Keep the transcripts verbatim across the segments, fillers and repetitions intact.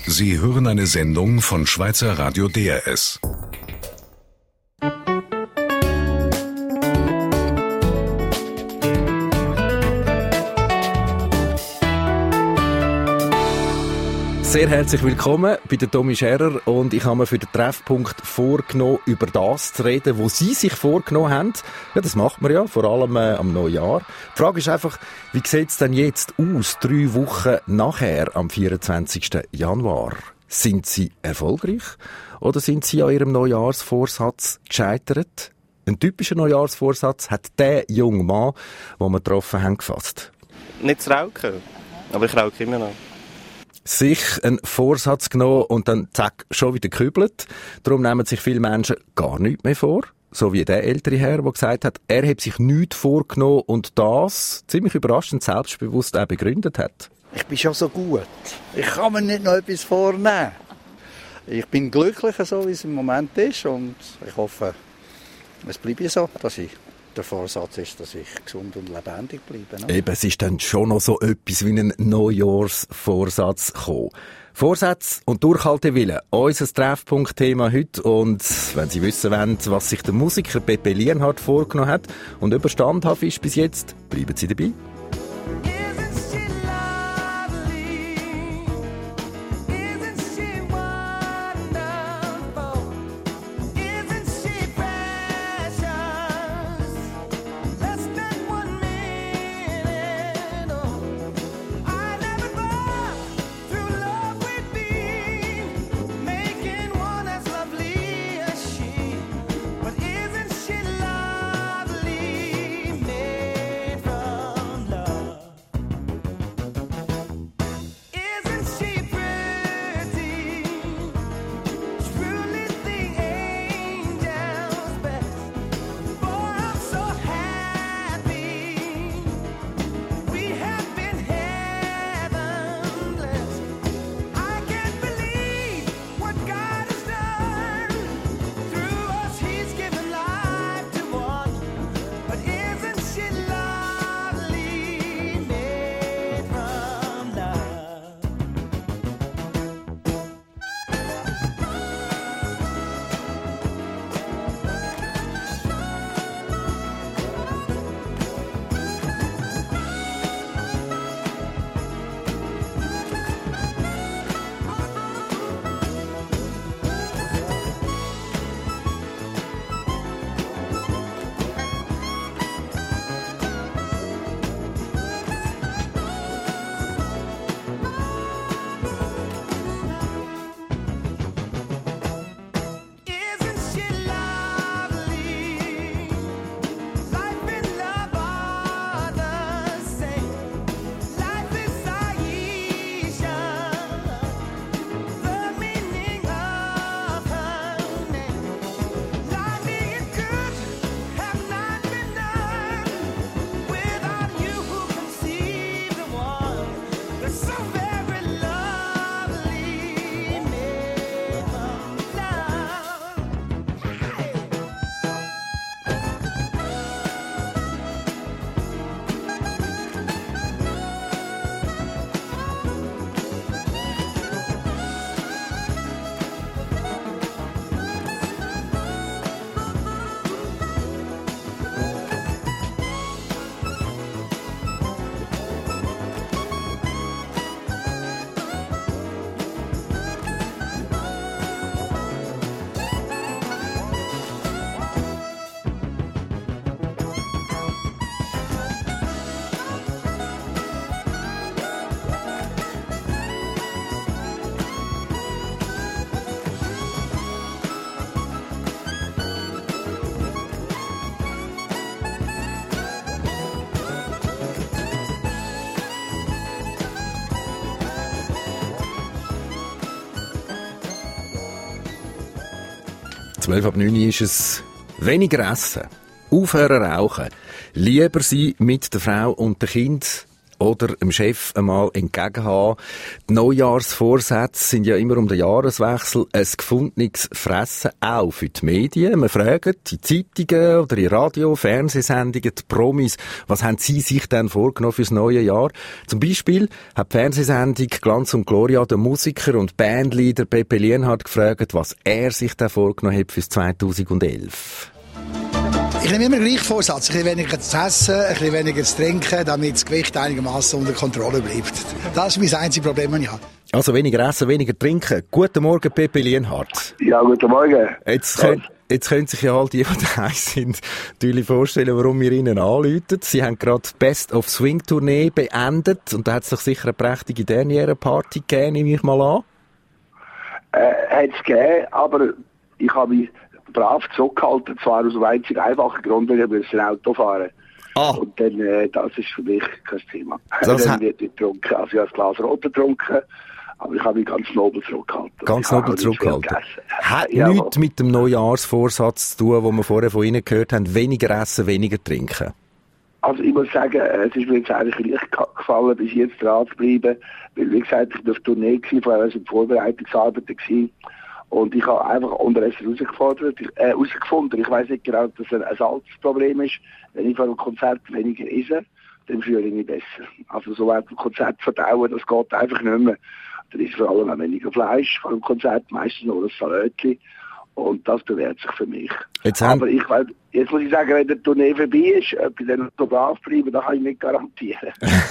Sie hören eine Sendung von Schweizer Radio D R S. Sehr herzlich willkommen bei der Tommy Scherer und ich habe mir für den Treffpunkt vorgenommen, über das zu reden, was Sie sich vorgenommen haben. Ja, das macht man ja, vor allem äh, am Neujahr. Die Frage ist einfach, wie sieht es denn jetzt aus, drei Wochen nachher, am vierundzwanzigsten Januar? Sind Sie erfolgreich oder sind Sie an Ihrem Neujahrsvorsatz gescheitert? Ein typischer Neujahrsvorsatz hat der junge Mann, den wir getroffen haben, gefasst. Nicht zu rauchen, aber ich rauche immer noch. Sich einen Vorsatz genommen und dann zack, schon wieder gekübelt. Darum nehmen sich viele Menschen gar nichts mehr vor. So wie der ältere Herr, der gesagt hat, er hat sich nichts vorgenommen und das ziemlich überraschend selbstbewusst auch begründet hat. Ich bin schon so gut. Ich kann mir nicht noch etwas vornehmen. Ich bin glücklich, so wie es im Moment ist und ich hoffe, es bleibt so, dass ich der Vorsatz ist, dass ich gesund und lebendig bleibe. Ne? Eben, es ist dann schon noch so etwas wie ein Neujahrsvorsatz gekommen. Vorsätze und Durchhaltewillen, unser Treffpunktthema heute. Und wenn Sie wissen wollen, was sich der Musiker Pepe Lienhardt vorgenommen hat und ob er standhaft ist bis jetzt, bleiben Sie dabei. zwölf ab neun ist es weniger essen, aufhören rauchen, lieber sein mit der Frau und dem Kind, oder dem Chef einmal entgegenhaben. Die Neujahrsvorsätze sind ja immer um den Jahreswechsel ein gefundenes Fressen, auch für die Medien. Wir fragen die Zeitungen oder in Radio, Fernsehsendungen, die Promis, was haben sie sich denn vorgenommen fürs neue Jahr? Zum Beispiel hat die Fernsehsendung Glanz und Gloria den Musiker und Bandleader Pepe Lienhard gefragt, was er sich da vorgenommen hat fürs zweitausendelf. Ich nehme immer gleich Vorsatz, ein bisschen weniger zu essen, ein bisschen weniger zu trinken, damit das Gewicht einigermaßen unter Kontrolle bleibt. Das ist mein einziges Problem, das ich habe. Also weniger essen, weniger trinken. Guten Morgen, Pepe Lienhard. Ja, guten Morgen. Jetzt können, jetzt können sich ja all die, die daheim sind, natürlich vorstellen, warum wir Ihnen anrufen. Sie haben gerade die Best of Swing Tournee beendet und da hat es doch sicher eine prächtige Derniere-Party gegeben, nehme ich mal an. Äh, hat es gegeben, aber ich habe mich brav zurückgehalten, zwar aus einem einzigen einfachen Grund, weil ich ein Auto fahren. Ah. Und dann, äh, das ist für mich kein Thema. Das dann ha- wird nicht getrunken. Also ich habe ein Glas Rot getrunken, aber ich habe mich ganz nobel zurückgehalten. Ganz Ich habe nobel nicht viel zurückgehalten. gegessen. Hat Ja, nichts mit dem Neujahrsvorsatz zu tun, wo wir vorher von Ihnen gehört haben, weniger essen, weniger trinken. Also ich muss sagen, es ist mir jetzt eigentlich leicht gefallen, bis jetzt dran zu bleiben, weil wie gesagt, ich war auf Tournee, vorher war ich in Vorbereitungsarbeiten gewesen. Und ich habe einfach unterdessen herausgefordert, äh, herausgefunden, ich weiss nicht genau, dass es ein Salzproblem ist. Wenn ich vor einem Konzert weniger esse, dann fühle ich mich besser. Also so während dem Konzert verdauen, das geht einfach nicht mehr. Dann ist vor allem auch weniger Fleisch vor dem Konzert, meistens nur ein Salätchen. Und das bewährt sich für mich. Jetzt haben- Aber ich weiß, jetzt muss ich sagen, wenn der Tournee vorbei ist, ob ich dann so brav bleibe, das kann ich nicht garantieren.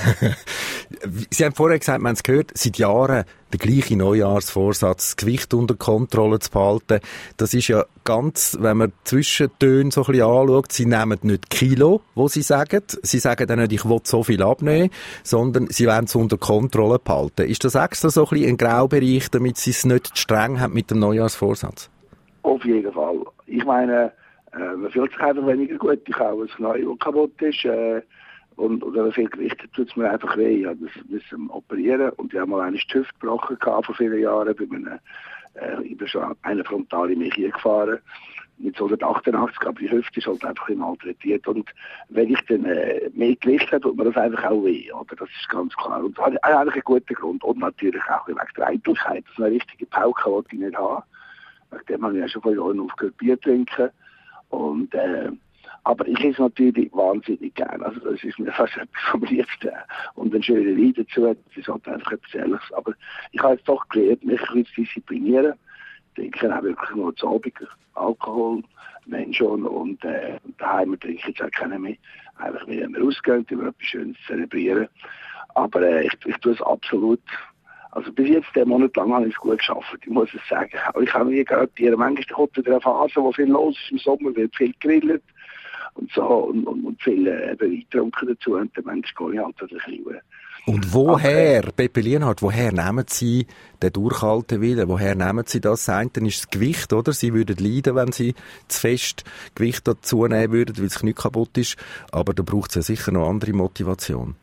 Sie haben vorher gesagt, wir haben es gehört, seit Jahren der gleiche Neujahrsvorsatz, das Gewicht unter Kontrolle zu behalten. Das ist ja ganz, wenn man Zwischentöne so ein bisschen anschaut, Sie nehmen nicht Kilo, wo Sie sagen. Sie sagen dann nicht, ich will so viel abnehmen, sondern Sie wollen es unter Kontrolle behalten. Ist das extra so ein bisschen ein Graubereich, damit Sie es nicht streng haben mit dem Neujahrsvorsatz? Auf jeden Fall. Ich meine, äh, man fühlt sich einfach weniger gut. Ich habe ein Knie, das kaputt ist. Äh, und, und wenn man viel Gewicht hat, tut es mir einfach weh. Ich musste operieren. Und ich habe mal eine Hüfte gebrochen gehabt vor vielen Jahren. Bei einem, äh, ich bin schon eine Frontale in mich hier gefahren. Mit so hundertachtundachtzig, aber die Hüfte ist halt einfach malträtiert. Und wenn ich dann äh, mehr Gewicht habe, tut mir das einfach auch weh. Oder? Das ist ganz klar. Und das ist eigentlich ein guter Grund. Und natürlich auch wegen der Eitelkeit. Das ist eine richtige Pauke, die ich nicht habe. Dem habe ich ja schon vor Jahren aufgehört, Bier trinken. Und, äh, aber ich esse natürlich wahnsinnig gerne. Also das ist mir fast etwas vom Liebsten. Und ein schöner Wein dazu, das ist halt einfach etwas Ehrliches. Aber ich habe jetzt doch gelernt, mich ein bisschen zu disziplinieren. Ich trinke auch wirklich nur zu Abend Alkohol, wenn schon. Und äh, daheim trinke ich jetzt auch keinen mehr. Einfach wenn wir rausgehen, über etwas Schönes zelebrieren. Aber äh, ich, ich tue es absolut. Also bis jetzt, den Monat lang, habe ich es gut geschafft, ich muss es sagen. Aber ich kann nie garantieren, manchmal kommt wieder eine Phase, wo viel los ist im Sommer, wird viel gegrillt und so und, und, und viel äh, Wein getrunken dazu und dann manchmal gehe ich halt ein bisschen. Und woher, Aber, Pepe Lienhard, woher nehmen Sie den Durchhalten wieder? Woher nehmen Sie das? Das eine ist das Gewicht, oder? Sie würden leiden, wenn Sie zu fest Gewicht dazu nehmen würden, weil das Knie kaputt ist. Aber da braucht es ja sicher noch andere Motivation.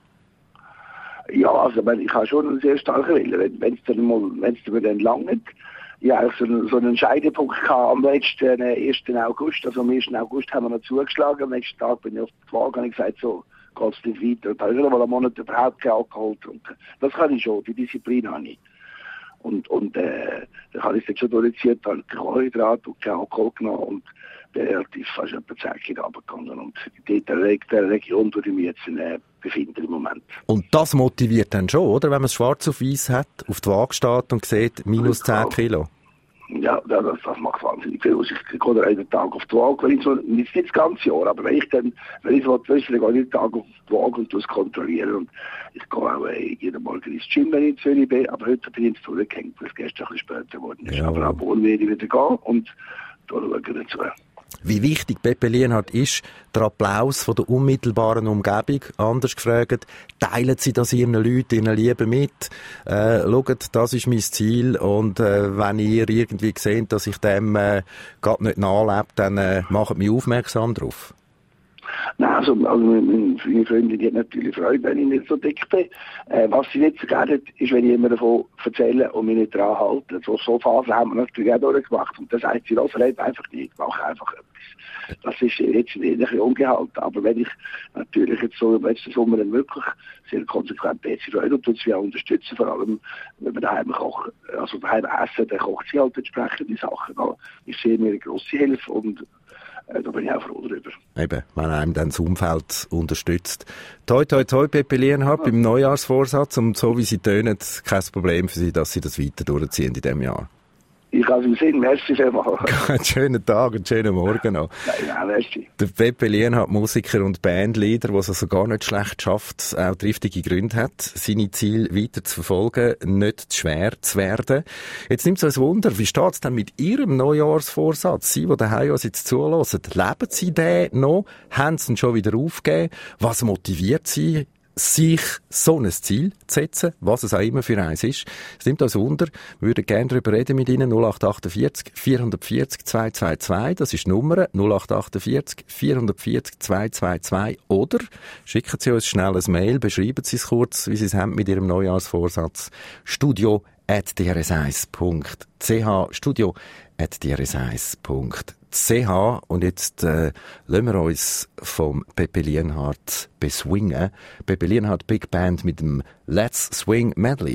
Ja, also ich habe schon einen sehr starken Willen. Wenn es dann mal, wenn es mir dann langt, ja, so, so einen Scheidepunkt gehabt am letzten äh, ersten August. Also am ersten August haben wir noch zugeschlagen. Am nächsten Tag bin ich auf die Waage und ich gesagt, so geht es nicht weiter. Und da habe ich mal einen Monat überhaupt keinen Alkohol getrunken. Das kann ich schon, die Disziplin habe ich. Und, und äh, da habe ich es jetzt schon durchgezogen, da habe ich Kohlenhydrat und keinen Alkohol genommen und bin relativ fast etwa zehn Kilo runtergegangen. Und in der Region, wo ich mich jetzt äh, befinde im Moment. Und das motiviert dann schon, oder? Wenn man es schwarz auf weiß hat, auf die Waage steht und sieht, minus zehn Kilo. Ja, das, das macht wahnsinnig viel. Ich gehe jeden Tag auf die Waage, wenn ich so, nicht das ganze Jahr, aber wenn ich dann, wenn ich so wissen, dann gehe ich jeden Tag auf die Waage und es kontrollieren. Und ich gehe auch äh, jeden Morgen ins Gym, wenn ich in Zürich bin, aber heute bin ich ins durchgehängt, weil es gestern ein bisschen später geworden ist. Ja. Aber ab morgen werde ich wieder gehen und da schaue ich dazu. Wie wichtig, Pepe Lienhard, ist der Applaus von der unmittelbaren Umgebung? Anders gefragt, teilen Sie das Ihren Leuten, Ihren Lieben mit? Äh, schaut, das ist mein Ziel und äh, wenn ihr irgendwie seht, dass ich dem äh, gerade nicht nachlebe, dann äh, macht mich aufmerksam darauf. Nein, also, also meine Freundin die hat natürlich Freude, wenn ich nicht so dick bin. Äh, was sie nicht so gerne hat, ist, wenn ich immer davon erzähle und mich nicht daran halte. So, so Phasen haben wir natürlich auch durchgemacht. Und das heißt, sie red einfach nicht, ich mache einfach etwas. Das ist jetzt ein bisschen ungehalten. Aber wenn ich natürlich jetzt so im letzten Sommer dann wirklich sehr konsequent Betsy Freude und sie auch unterstützen, vor allem wenn wir daheim kochen, also daheim essen, dann kocht sie halt entsprechende Sachen. Da ist sie mir eine grosse Hilfe und äh, da bin ich auch froh darüber. Eben, wenn einem dann das Umfeld unterstützt. Toi, toi, toi, Pepe Lienhard, ja. Beim Neujahrsvorsatz und so wie Sie tönen, kein Problem für Sie, dass Sie das weiter durchziehen in diesem Jahr. Ich habe es im Sinn, merci vielmals. Einen schönen Tag, einen schönen Morgen noch. Nein, nein, merci. Der Pepe Lienhard, Musiker und Bandleader, der es also gar nicht schlecht schafft, auch die richtigen Gründe hat, seine Ziele weiter zu verfolgen, nicht zu schwer zu werden. Jetzt nimmt es uns Wunder, wie steht es denn mit Ihrem Neujahrsvorsatz? Sie, die daheim uns jetzt zuhören, leben Sie den noch? Haben Sie ihn schon wieder aufgegeben? Was motiviert Sie, sich so ein Ziel zu setzen, was es auch immer für eins ist? Es nimmt uns Wunder. Wir würden gerne darüber reden mit Ihnen. null acht achtundvierzig vierhundertvierzig zweihundertzweiundzwanzig. Das ist die Nummer. null acht achtundvierzig vierhundertvierzig zweihundertzweiundzwanzig. Oder schicken Sie uns schnell ein Mail, beschreiben Sie es kurz, wie Sie es haben mit Ihrem Neujahrsvorsatz. Studio at d r s eins punkt c h. Studio at d r s eins punkt c h. Und jetzt äh, lassen wir uns vom Pepe Lienhard beswingen. Pepe Lienhard Big Band mit dem Let's Swing Medley.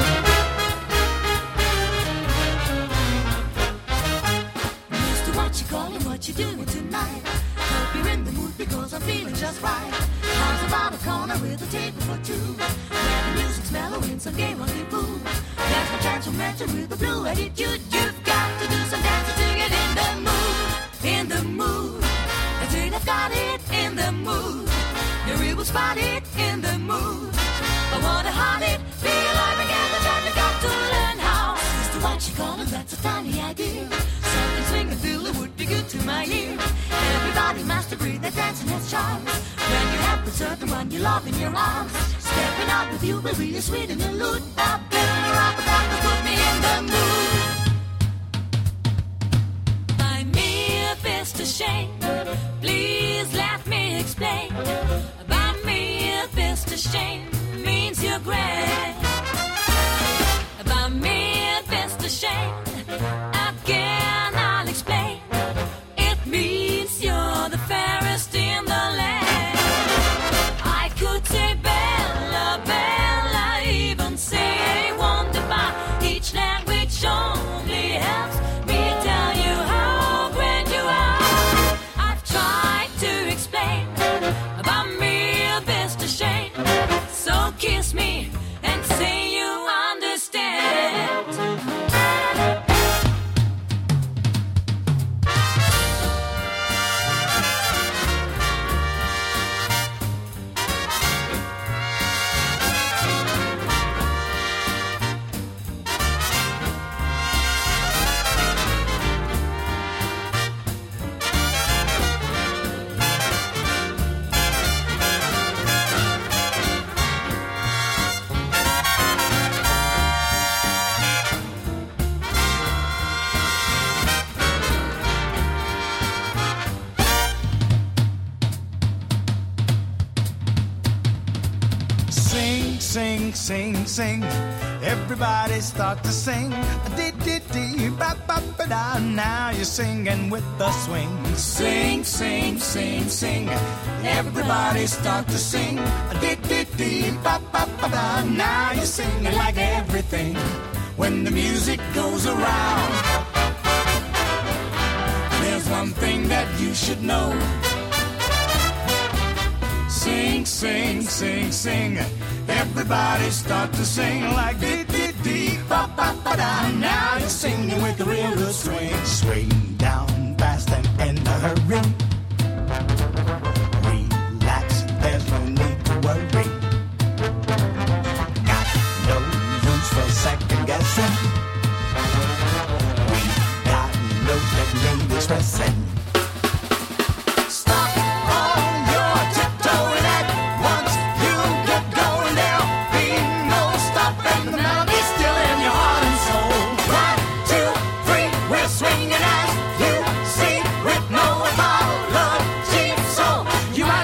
Mister, what you calling, what you doing tonight? Hope you're in the mood because I'm feeling just right. How's about a corner with a table for two? Where the music's mellow in some game of the pool. There's no chance of mention with the blue attitude. You've got to do some dancing to get in the mood. In the mood, I think I've got it in the mood. You're able to spot it in the mood. I wanna haunt it, feel like again the time you got to learn how. Sister, what you calling? That's a tiny idea. Something swing and feel it would be good to my ear. Everybody master breathe, that dancing has charms. When you have the certain one you love in your arms, stepping out with you will be a sweet in the loot. Up in the rock, about to put me in the mood. Mister Shane, please let me explain. About me, Mister Shane means you're great. About me, Mister Shane, again I'll explain. It means you're the fairest in the land. I could say Bella, Bella, even say Wonderbar. Each language only helps me tell you how grand you are. About me, Mister Shane. So kiss me and say you understand. Sing, sing, sing. Everybody start to sing. Dee dee dee, ba ba ba da. Now you're singing with the swing. Sing, sing, sing, sing. Everybody start to sing. Dee dee dee, ba ba ba da. Now you're singing like everything. When the music goes around, there's one thing that you should know. Sing, sing, sing, sing. Everybody start to sing like dee dee dee ba ba ba da. Now you're singing with the real good swing. Swing down fast and in a hurry. Relax, there's no need to worry. Got no use for second guessing. We got no technique expressing. Swinging as you see with no apology. So you might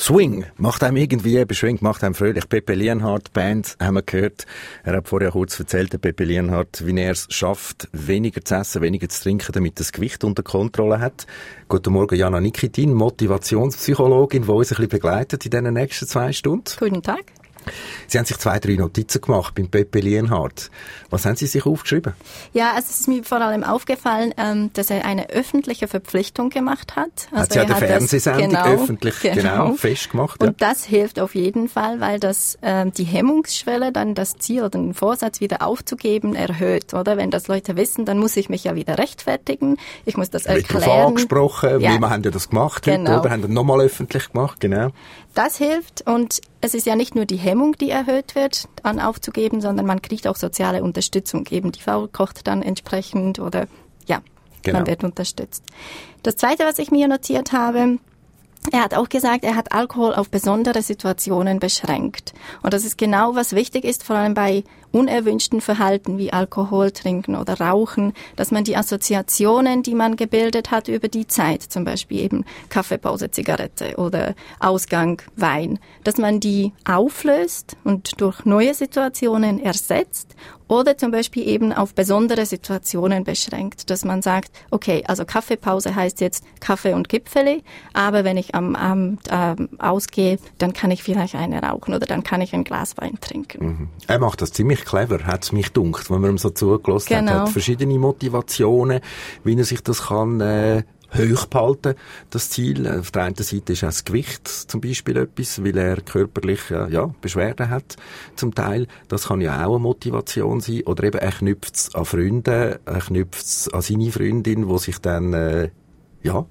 Swing macht einem irgendwie beschwingt, macht einem fröhlich. Pepe Lienhardt, Band, haben wir gehört. Er hat vorher kurz erzählt, der Pepe Lienhardt, wie er es schafft, weniger zu essen, weniger zu trinken, damit er das Gewicht unter Kontrolle hat. Guten Morgen, Jana Nikitin, Motivationspsychologin, die uns ein bisschen begleitet in den nächsten zwei Stunden. Guten Tag. Sie haben sich zwei, drei Notizen gemacht beim Pepe Lienhardt. Was haben Sie sich aufgeschrieben? Ja, es ist mir vor allem aufgefallen, ähm, dass er eine öffentliche Verpflichtung gemacht hat. Also hat sie ja eine Fernsehsendung genau, öffentlich genau. genau festgemacht. Ja. Und das hilft auf jeden Fall, weil das ähm, die Hemmungsschwelle, dann das Ziel oder den Vorsatz wieder aufzugeben, erhöht. Oder wenn das Leute wissen, dann muss ich mich ja wieder rechtfertigen. Ich muss das erklären. Wird darauf angesprochen, ja. wir haben ja das gemacht genau. heute, oder? Haben das nochmal öffentlich gemacht, genau. Das hilft und es ist ja nicht nur die Hemmung, die erhöht wird, an aufzugeben, sondern man kriegt auch soziale Unterstützung. Eben die Frau kocht dann entsprechend oder ja, genau. Man wird unterstützt. Das Zweite, was ich mir notiert habe, er hat auch gesagt, er hat Alkohol auf besondere Situationen beschränkt. Und das ist genau, was wichtig ist, vor allem bei unerwünschten Verhalten wie Alkohol trinken oder Rauchen, dass man die Assoziationen, die man gebildet hat über die Zeit, zum Beispiel eben Kaffeepause, Zigarette oder Ausgang, Wein, dass man die auflöst und durch neue Situationen ersetzt oder zum Beispiel eben auf besondere Situationen beschränkt, dass man sagt, okay, also Kaffeepause heißt jetzt Kaffee und Gipfeli, aber wenn ich am Abend äh, ausgehe, dann kann ich vielleicht eine rauchen oder dann kann ich ein Glas Wein trinken. Mhm. Er macht das ziemlich clever, hat es mich gedunkt, wenn man ihm so zugelassen genau. hat. Er hat verschiedene Motivationen, wie er sich das kann äh, hoch behalten, das Ziel. Auf der einen Seite ist auch das Gewicht zum Beispiel etwas, weil er körperlich äh, ja, Beschwerden hat zum Teil. Das kann ja auch eine Motivation sein. Oder eben er knüpft es an Freunde, er knüpft es an seine Freundin, die sich dann äh, ja,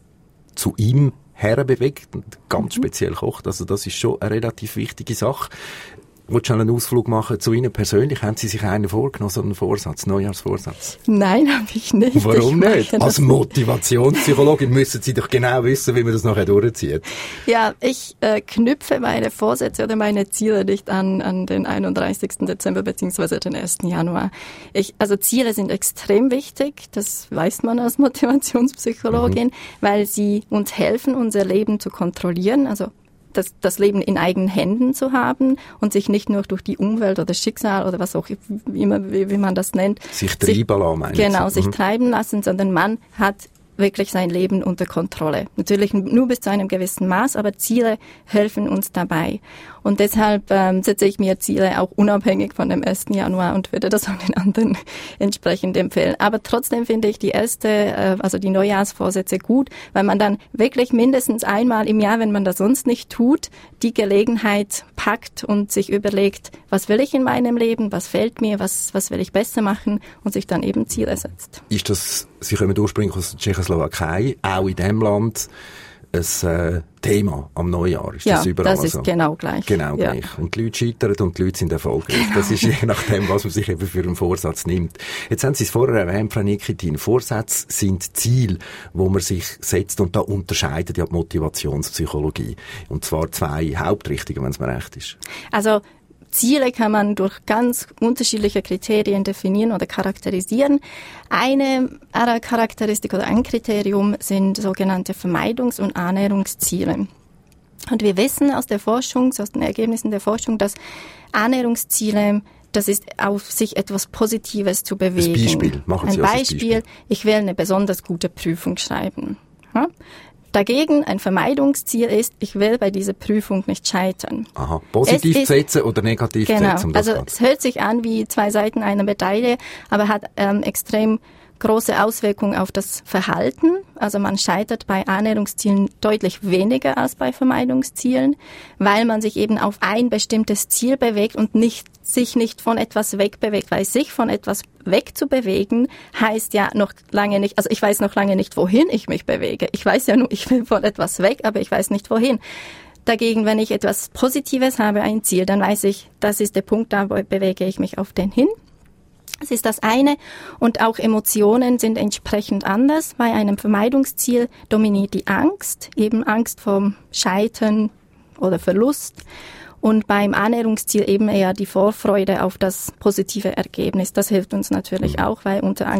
zu ihm herbewegt und ganz mhm. speziell kocht. Also das ist schon eine relativ wichtige Sache. Ich wollte schon einen Ausflug machen zu Ihnen persönlich. Haben Sie sich einen vorgenommen, so einen Vorsatz, Neujahrsvorsatz? Nein, habe ich nicht. Warum ich nicht? Als Motivationspsychologin müssen Sie doch genau wissen, wie man das nachher durchzieht. Ja, ich äh, knüpfe meine Vorsätze oder meine Ziele nicht an, an den einunddreißigsten Dezember bzw. den ersten Januar. Ich, also Ziele sind extrem wichtig, das weiß man als Motivationspsychologin, mhm. weil sie uns helfen, unser Leben zu kontrollieren, also Das, das Leben in eigenen Händen zu haben und sich nicht nur durch die Umwelt oder Schicksal oder was auch immer, wie, wie man das nennt. Sich treiben lassen, meine ich. Genau, so. sich mhm. treiben lassen, sondern man hat wirklich sein Leben unter Kontrolle. Natürlich nur bis zu einem gewissen Maß, aber Ziele helfen uns dabei. Und deshalb ähm, setze ich mir Ziele auch unabhängig von dem ersten Januar und würde das auch den anderen entsprechend empfehlen. Aber trotzdem finde ich die erste, äh, also die Neujahrsvorsätze gut, weil man dann wirklich mindestens einmal im Jahr, wenn man das sonst nicht tut, die Gelegenheit packt und sich überlegt, was will ich in meinem Leben, was fehlt mir, was, was will ich besser machen und sich dann eben Ziele setzt. Ist das, Sie kommen ursprünglich aus der Tschechoslowakei, auch in diesem Land ein äh, Thema am Neujahr? Ist ja, das überall das ist so? genau gleich. Genau ja. gleich. Und die Leute scheitern und die Leute sind erfolgreich. Genau. Das ist je nachdem, was man sich eben für einen Vorsatz nimmt. Jetzt haben Sie es vorher erwähnt, Frau Nikitin. Vorsätze sind Ziele, wo man sich setzt und da unterscheidet ja die Motivationspsychologie. Und zwar zwei Hauptrichtungen, wenn es mir recht ist. Also Ziele kann man durch ganz unterschiedliche Kriterien definieren oder charakterisieren. Eine Charakteristik oder ein Kriterium sind sogenannte Vermeidungs- und Annäherungsziele. Und wir wissen aus der Forschung, aus den Ergebnissen der Forschung, dass Annäherungsziele, das ist auf sich etwas Positives zu bewegen. Ein Beispiel, machen Sie ein uns Beispiel, ein Beispiel. Ich will eine besonders gute Prüfung schreiben. Ja? Dagegen ein Vermeidungsziel ist, ich will bei dieser Prüfung nicht scheitern. Aha, positiv ist, setzen oder negativ genau, setzen? Um also es hört sich an wie zwei Seiten einer Medaille, aber hat ähm, extrem große Auswirkungen auf das Verhalten. Also man scheitert bei Annäherungszielen deutlich weniger als bei Vermeidungszielen, weil man sich eben auf ein bestimmtes Ziel bewegt und nicht, sich nicht von etwas wegbewegt. Weil sich von etwas wegzubewegen heißt ja noch lange nicht, also ich weiß noch lange nicht, wohin ich mich bewege. Ich weiß ja nur, ich will von etwas weg, aber ich weiß nicht, wohin. Dagegen, wenn ich etwas Positives habe, ein Ziel, dann weiß ich, das ist der Punkt, da bewege ich mich auf den hin. Das ist das eine. Und auch Emotionen sind entsprechend anders. Bei einem Vermeidungsziel dominiert die Angst, eben Angst vom Scheitern oder Verlust. Und beim Annäherungsziel eben eher die Vorfreude auf das positive Ergebnis. Das hilft uns natürlich auch, weil unter Angst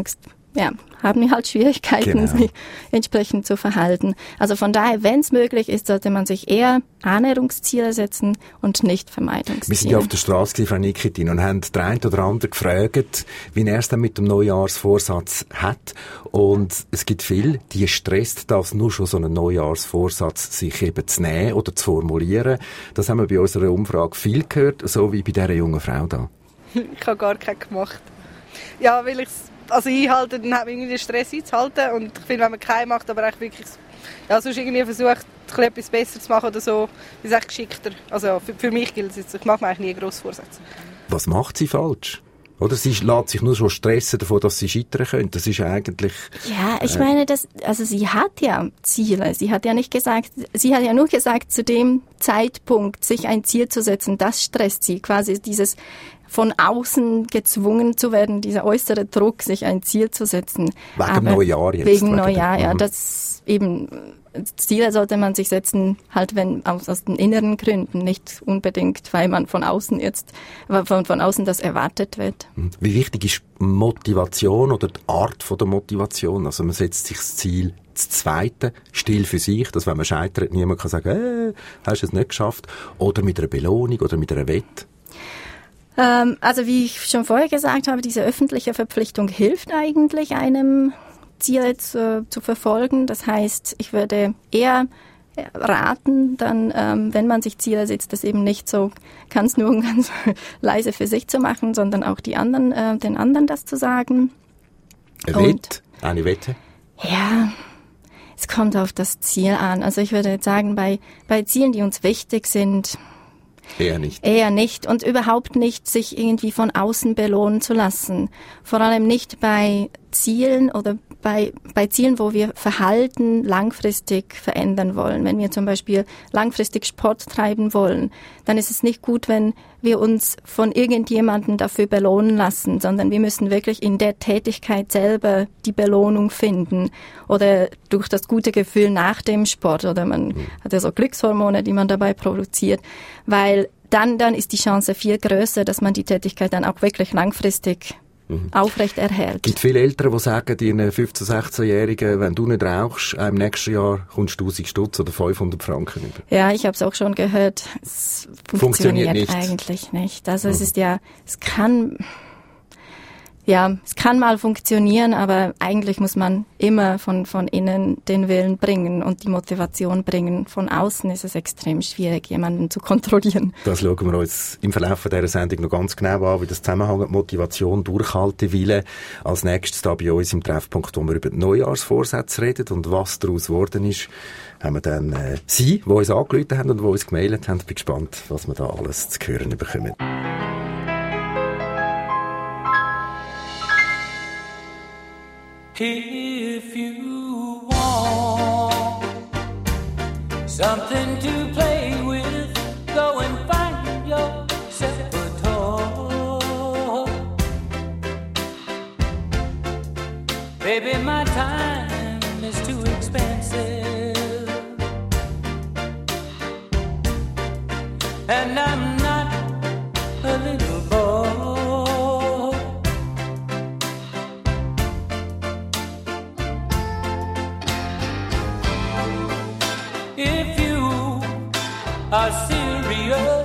ja, haben halt Schwierigkeiten, genau. sich entsprechend zu verhalten. Also von daher, wenn es möglich ist, sollte man sich eher Annäherungsziele setzen und nicht Vermeidungsziele. Wir sind ja auf der Straße, Frau Nikitin, und haben den einen oder anderen gefragt, wie er es dann mit dem Neujahrsvorsatz hat. Und es gibt viele, die stresst das, nur schon so einen Neujahrsvorsatz sich eben zu nehmen oder zu formulieren. Das haben wir bei unserer Umfrage viel gehört, so wie bei dieser jungen Frau da. Ich habe gar keinen gemacht. Ja, weil ich also einhalte, dann hat man irgendwie den Stress einzuhalten. Und ich finde, wenn man keinen macht, aber eigentlich wirklich, ja, sonst irgendwie versucht, etwas besser zu machen oder so, ist es echt geschickter. Also für, für mich gilt es jetzt, ich mache mir eigentlich nie grosse Vorsätze. Was macht sie falsch? Oder sie lässt sich nur schon stressen davon, dass sie scheitern können. Das ist eigentlich... Ja, ich äh, meine, das, also sie hat ja Ziele. Sie hat ja nicht gesagt, sie hat ja nur gesagt, zu dem Zeitpunkt sich ein Ziel zu setzen, das stresst sie. Quasi dieses von außen gezwungen zu werden, dieser äußere Druck, sich ein Ziel zu setzen. Wegen Aber Neujahr jetzt. Wegen Neujahr, ja. Das eben, Ziele sollte man sich setzen, halt wenn aus, aus den inneren Gründen, nicht unbedingt, weil man von außen jetzt, von, von außen das erwartet wird. Wie wichtig ist Motivation oder die Art von der Motivation? Also man setzt sich das Ziel, das Zweite, still für sich, dass wenn man scheitert, niemand kann sagen, äh, hast du es nicht geschafft. Oder mit einer Belohnung oder mit einer Wette. Ähm, also wie ich schon vorher gesagt habe, diese öffentliche Verpflichtung hilft eigentlich einem Ziel zu, zu verfolgen. Das heißt, ich würde eher raten, dann, ähm, wenn man sich Ziele setzt, das eben nicht so ganz nur und ganz leise für sich zu machen, sondern auch die anderen, äh, den anderen das zu sagen. Eine Wette? Eine Wette? Ja, es kommt auf das Ziel an. Also ich würde jetzt sagen, bei, bei Zielen, die uns wichtig sind, Eher nicht. Eher nicht und überhaupt nicht sich irgendwie von außen belohnen zu lassen. Vor allem nicht bei Zielen oder bei, bei Zielen, wo wir Verhalten langfristig verändern wollen. Wenn wir zum Beispiel langfristig Sport treiben wollen, dann ist es nicht gut, wenn wir uns von irgendjemandem dafür belohnen lassen, sondern wir müssen wirklich in der Tätigkeit selber die Belohnung finden oder durch das gute Gefühl nach dem Sport oder man mhm. hat ja so Glückshormone, die man dabei produziert, weil dann, dann ist die Chance viel größer, dass man die Tätigkeit dann auch wirklich langfristig Mhm. aufrecht erhält. Es gibt viele Eltern, die sagen, ihren fünfzehn-, sechzehnjährigen, wenn du nicht rauchst, im nächsten Jahr kommst du tausend Stutz oder fünfhundert Franken über. Ja, ich habe es auch schon gehört. Es funktioniert, funktioniert nicht. eigentlich nicht. Also mhm. es ist ja, es kann... Ja, es kann mal funktionieren, aber eigentlich muss man immer von, von innen den Willen bringen und die Motivation bringen. Von außen ist es extrem schwierig, jemanden zu kontrollieren. Das schauen wir uns im Verlauf dieser Sendung noch ganz genau an, wie das zusammenhängt, Motivation, Durchhaltewille. Als nächstes da bei uns im Treffpunkt, wo wir über die Neujahrsvorsätze reden und was daraus geworden ist, haben wir dann äh, Sie, die uns angerufen haben und die uns gemailt haben. Ich bin gespannt, was wir da alles zu hören bekommen. If you want something to play with, go and find yourself a toy. Baby, my time is too expensive, and I'm not a little boy. If you are serious,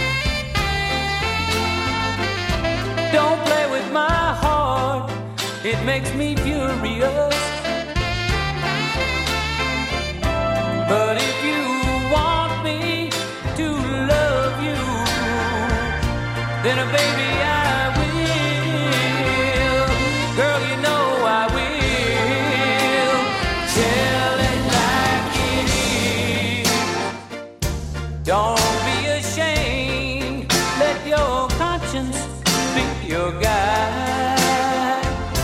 don't play with my heart, it makes me furious. But if you want me to love you, then uh, baby I will. Girl, you know I will. Tell it like it is. Don't be ashamed, let your conscience be your guide.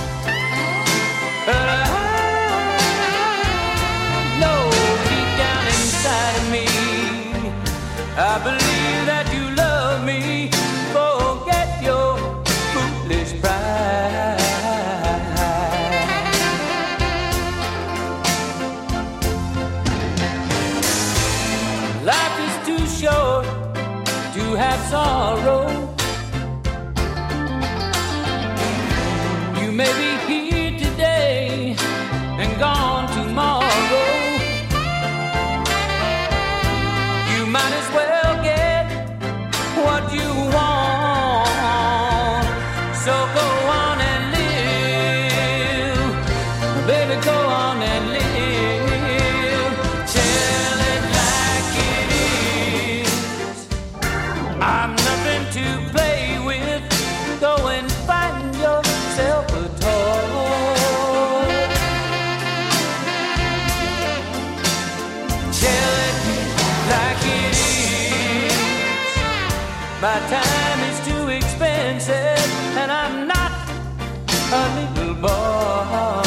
But I know deep down inside of me, I believe that you love me. Forget your foolish pride. Life is too short to have sorrow. senses, and I'm not a little boy.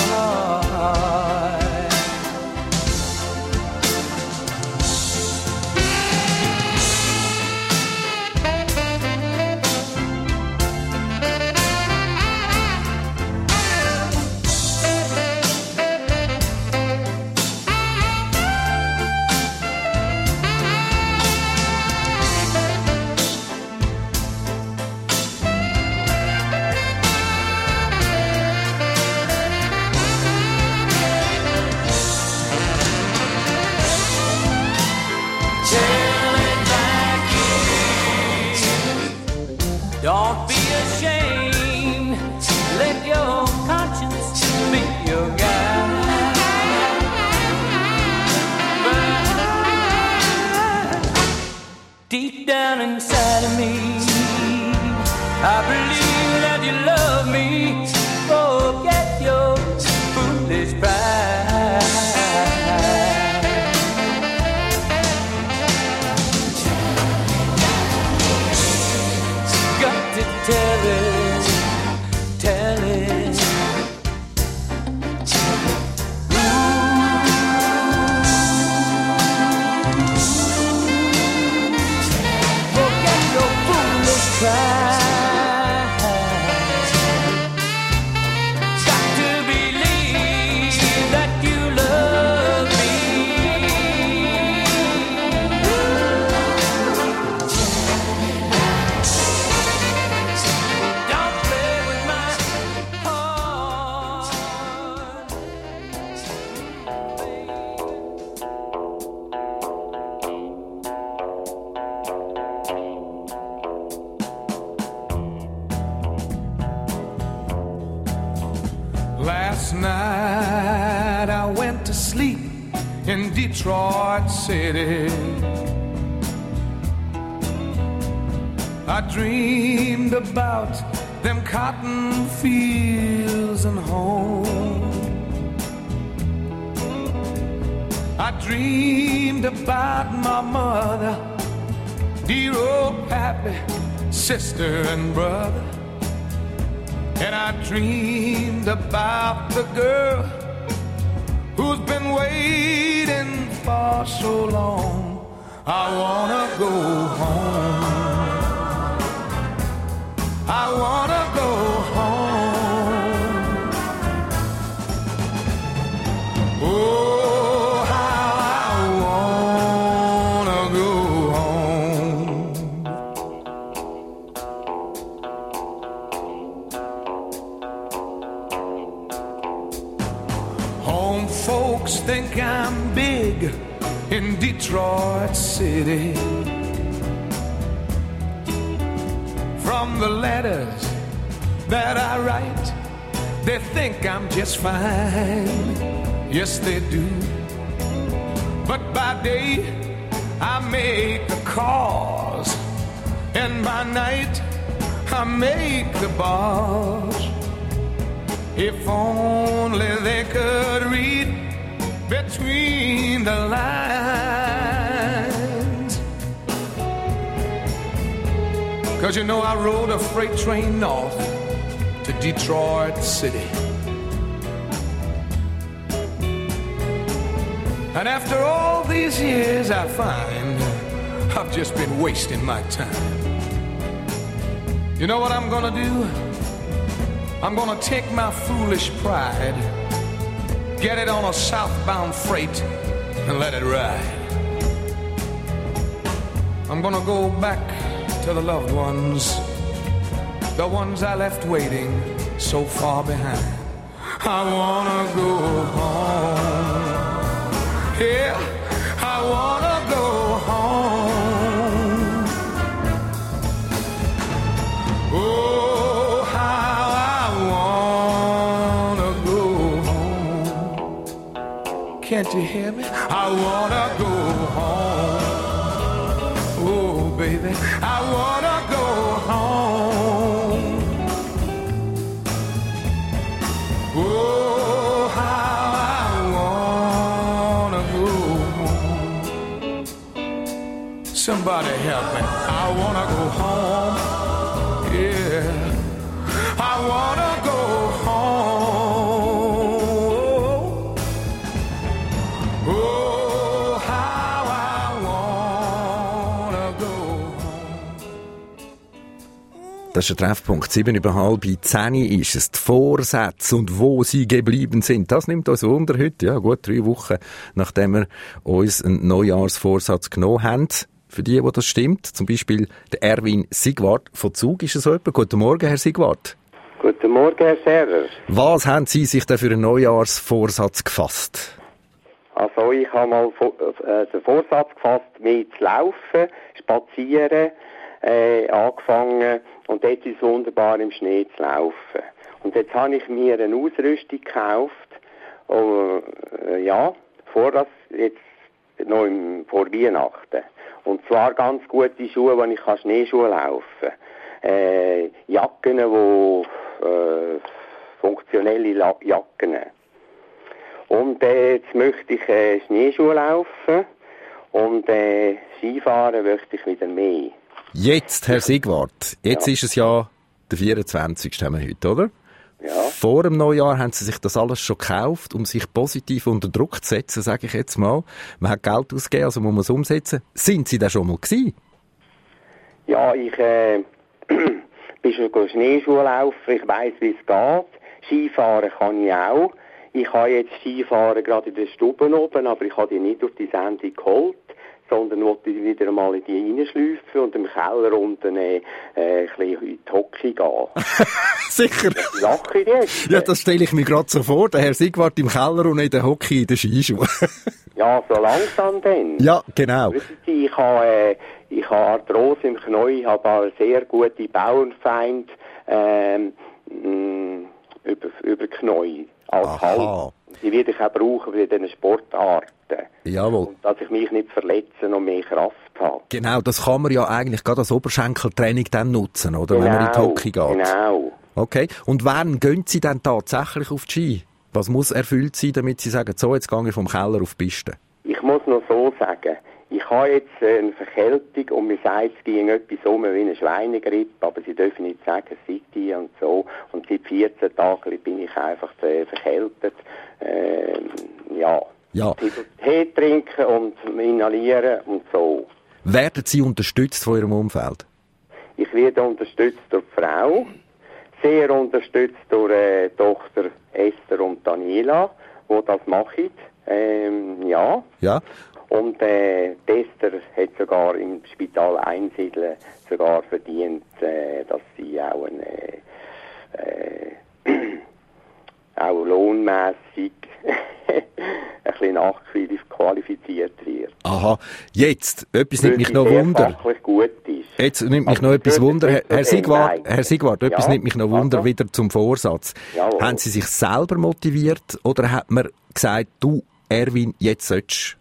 Don't be ashamed, let your conscience be your guide. But deep down inside of me, I believe that you love me. Forget your foolish pride. Tell it, tell it. Ooh. Forget your foolish pride. Got to believe that you love me. Last night I went to sleep in Detroit City. I dreamed about them cotton fields and home. I dreamed about my mother, dear old pappy, sister and brother. And I dreamed about the girl who's been waiting for so long. I wanna go home. I wanna go home. Oh, how I wanna go home. Home folks think I'm big in Detroit City. From the letters that I write, they think I'm just fine. Yes, they do. But by day, I make the calls, and by night, I make the balls. If only they could read between the lines. 'Cause you know I rode a freight train north to Detroit City. And after all these years I find I've just been wasting my time. You know what I'm gonna do? I'm gonna take my foolish pride, get it on a southbound freight, and let it ride. I'm gonna go back to the loved ones, the ones I left waiting so far behind. I wanna go home. Yeah, I wanna go home. Oh, how I wanna go home. Can't you hear me? I wanna go home. Oh, baby, I wanna go home. Oh, how I wanna go home. Somebody help me. I wanna go home. Yeah. I wanna go home. Oh, how I wanna go home. Das ist der Treffpunkt. Sieben über halb zehn ist es. Die Vorsätze und wo sie geblieben sind. Das nimmt uns Wunder heute. Ja, gut drei Wochen, nachdem wir uns einen Neujahrsvorsatz genommen haben. Für die, wo das stimmt. Zum Beispiel der Erwin Sigwart von Zug ist es so jemand. Guten Morgen, Herr Sigwart. Guten Morgen, Herr Scherer. Was haben Sie sich denn für einen Neujahrsvorsatz gefasst? Also ich habe mal äh, den Vorsatz gefasst, mehr zu laufen, spazieren, äh, angefangen und dort ist es wunderbar im Schnee zu laufen. Und jetzt habe ich mir eine Ausrüstung gekauft, oh, äh, ja, vor das, jetzt noch im, vor Weihnachten. Und zwar ganz gute Schuhe, wo ich kann Schneeschuhe laufen kann. Äh, Jacken, wo äh, funktionelle La- Jacken. Und äh, jetzt möchte ich äh, Schneeschuhe laufen und äh, Skifahren möchte ich wieder mehr. Jetzt, Herr Sigwart, jetzt Ja. ist es ja der vierundzwanzigste haben wir heute, oder? Ja. Vor dem Neujahr haben Sie sich das alles schon gekauft, um sich positiv unter Druck zu setzen, sage ich jetzt mal. Man hat Geld ausgegeben, also muss man es umsetzen. Sind Sie da schon mal gewesen? Ja, ich äh, bin schon Schneeschuhe laufen, ich weiss, wie es geht. Skifahren kann ich auch. Ich habe jetzt Skifahren gerade in der Stube oben, aber ich habe die nicht auf die Sendung geholt, sondern wollte ich wieder mal in die reinschleifen und im Keller unten äh, äh, ein bisschen in die Hocke gehen. Sicher. Lache ich jetzt? Ja, das stelle ich mir gerade so vor. Der Herr Sigwart im Keller und in der Hockey in den Skischuhen. Ja, so langsam dann. Ja, genau. Wissen Sie, ich habe, äh, ich habe Arthrose im Knie, ich habe eine sehr gute Bauernfeind ähm, mh, über, über Knie als Halt. Die werde ich auch brauchen für diese Sportarten. Jawohl. Und dass ich mich nicht verletze und mehr Kraft habe. Genau, das kann man ja eigentlich gerade als Oberschenkeltraining dann nutzen, oder? Wenn man in die Genau, Hockey geht. Genau. Okay. Und wann gehen Sie dann tatsächlich auf die Ski? Was muss erfüllt sein, damit Sie sagen, so, jetzt gehe ich vom Keller auf die Piste? Ich muss noch so sagen, ich habe jetzt äh, eine Verkältung und mir sagt, es ging etwas um wie eine Schweinegrippe, aber Sie dürfen nicht sagen, es sei die und so. Und seit vierzehn Tagen bin ich einfach äh, verkältet. Äh, ja. Ja. Tee trinken und inhalieren und so. Werden Sie unterstützt von Ihrem Umfeld? Ich werde unterstützt durch die Frau, sehr unterstützt durch äh, Tochter Esther und Daniela, die das machen. Ähm, ja. Ja. Und äh, die Esther hat sogar im Spital Einsiedeln sogar verdient, äh, dass sie auch eine, äh, auch lohnmässig ein bisschen nachqualifiziert wird. Aha, jetzt, etwas nimmt mich Weil noch sie sehr Wunder. fachlich gut ist. Jetzt nimmt mich Aber noch etwas das Wunder. Herr, gehört Herr nicht Sigwart, zu dem Herr Sigwart, etwas Ja, nimmt mich noch Wunder also. wieder zum Vorsatz. Jawohl. Haben Sie sich selber motiviert oder hat man gesagt, du, Erwin, jetzt sollst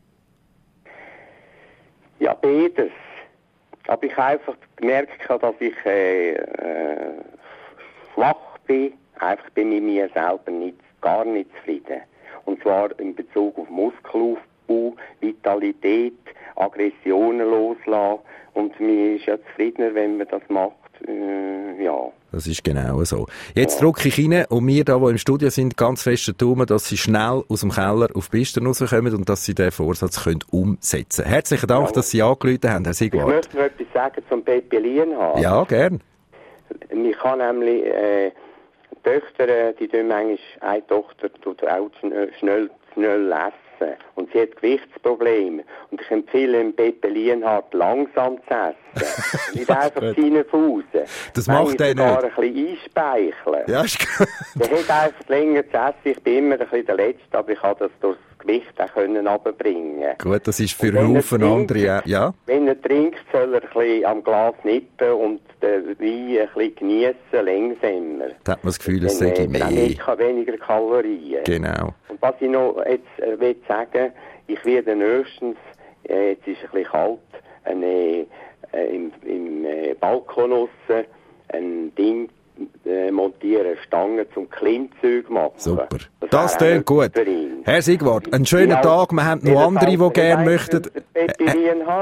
Ja, beides. Aber ich habe einfach gemerkt, dass ich äh, äh, schwach bin. Einfach bin mit mir selber nicht, gar nicht zufrieden. Und zwar in Bezug auf Muskelaufbau, Vitalität, Aggressionen loslassen. Und mir ist ja zufriedener, wenn man das macht. Äh, ja. Das ist genau so. Jetzt ja. drücke ich rein und wir da, die im Studio sind, ganz fest Daumen, dass Sie schnell aus dem Keller auf die Piste rauskommen und dass Sie den Vorsatz können umsetzen können. Herzlichen Dank, ja. dass Sie angerufen haben, Herr Sigwart. Ich möchte noch etwas sagen zum Peppi Lienhard. Ja, gern. Ich kann nämlich, äh, die Töchter, die tun manchmal, eine Tochter tut auch schnell, schnell essen. Und sie hat Gewichtsprobleme. Und ich empfehle dem Peppi Lienhard langsam zu essen. Nicht einfach reinfusen. Das macht er nicht. sogar ein bisschen einspeicheln. Ja, ist gut. Der hat einfach länger zu essen. Ich bin immer ein bisschen der Letzte, aber ich habe das durch das Gewicht auch können runterbringen. Gut, das ist für Haufen andere, ja. Wenn er trinkt, soll er ein bisschen am Glas nippen und den Wein ein bisschen geniessen, langsamer. Da hat man das Gefühl, es sei mehr. Dann hat weniger Kalorien. Genau. Und was ich noch jetzt äh, will sagen, ich werde nächstens, äh, jetzt ist es ein bisschen kalt, eine, äh, im, im äh, Balkon aussen ein Ding äh, montieren, Stangen zum Klimmzüge machen. Super. Das, das klingt gut. Herr Sigwart, einen schönen ja, Tag. Wir haben noch andere, die gerne möchten. Peppi Lienhard.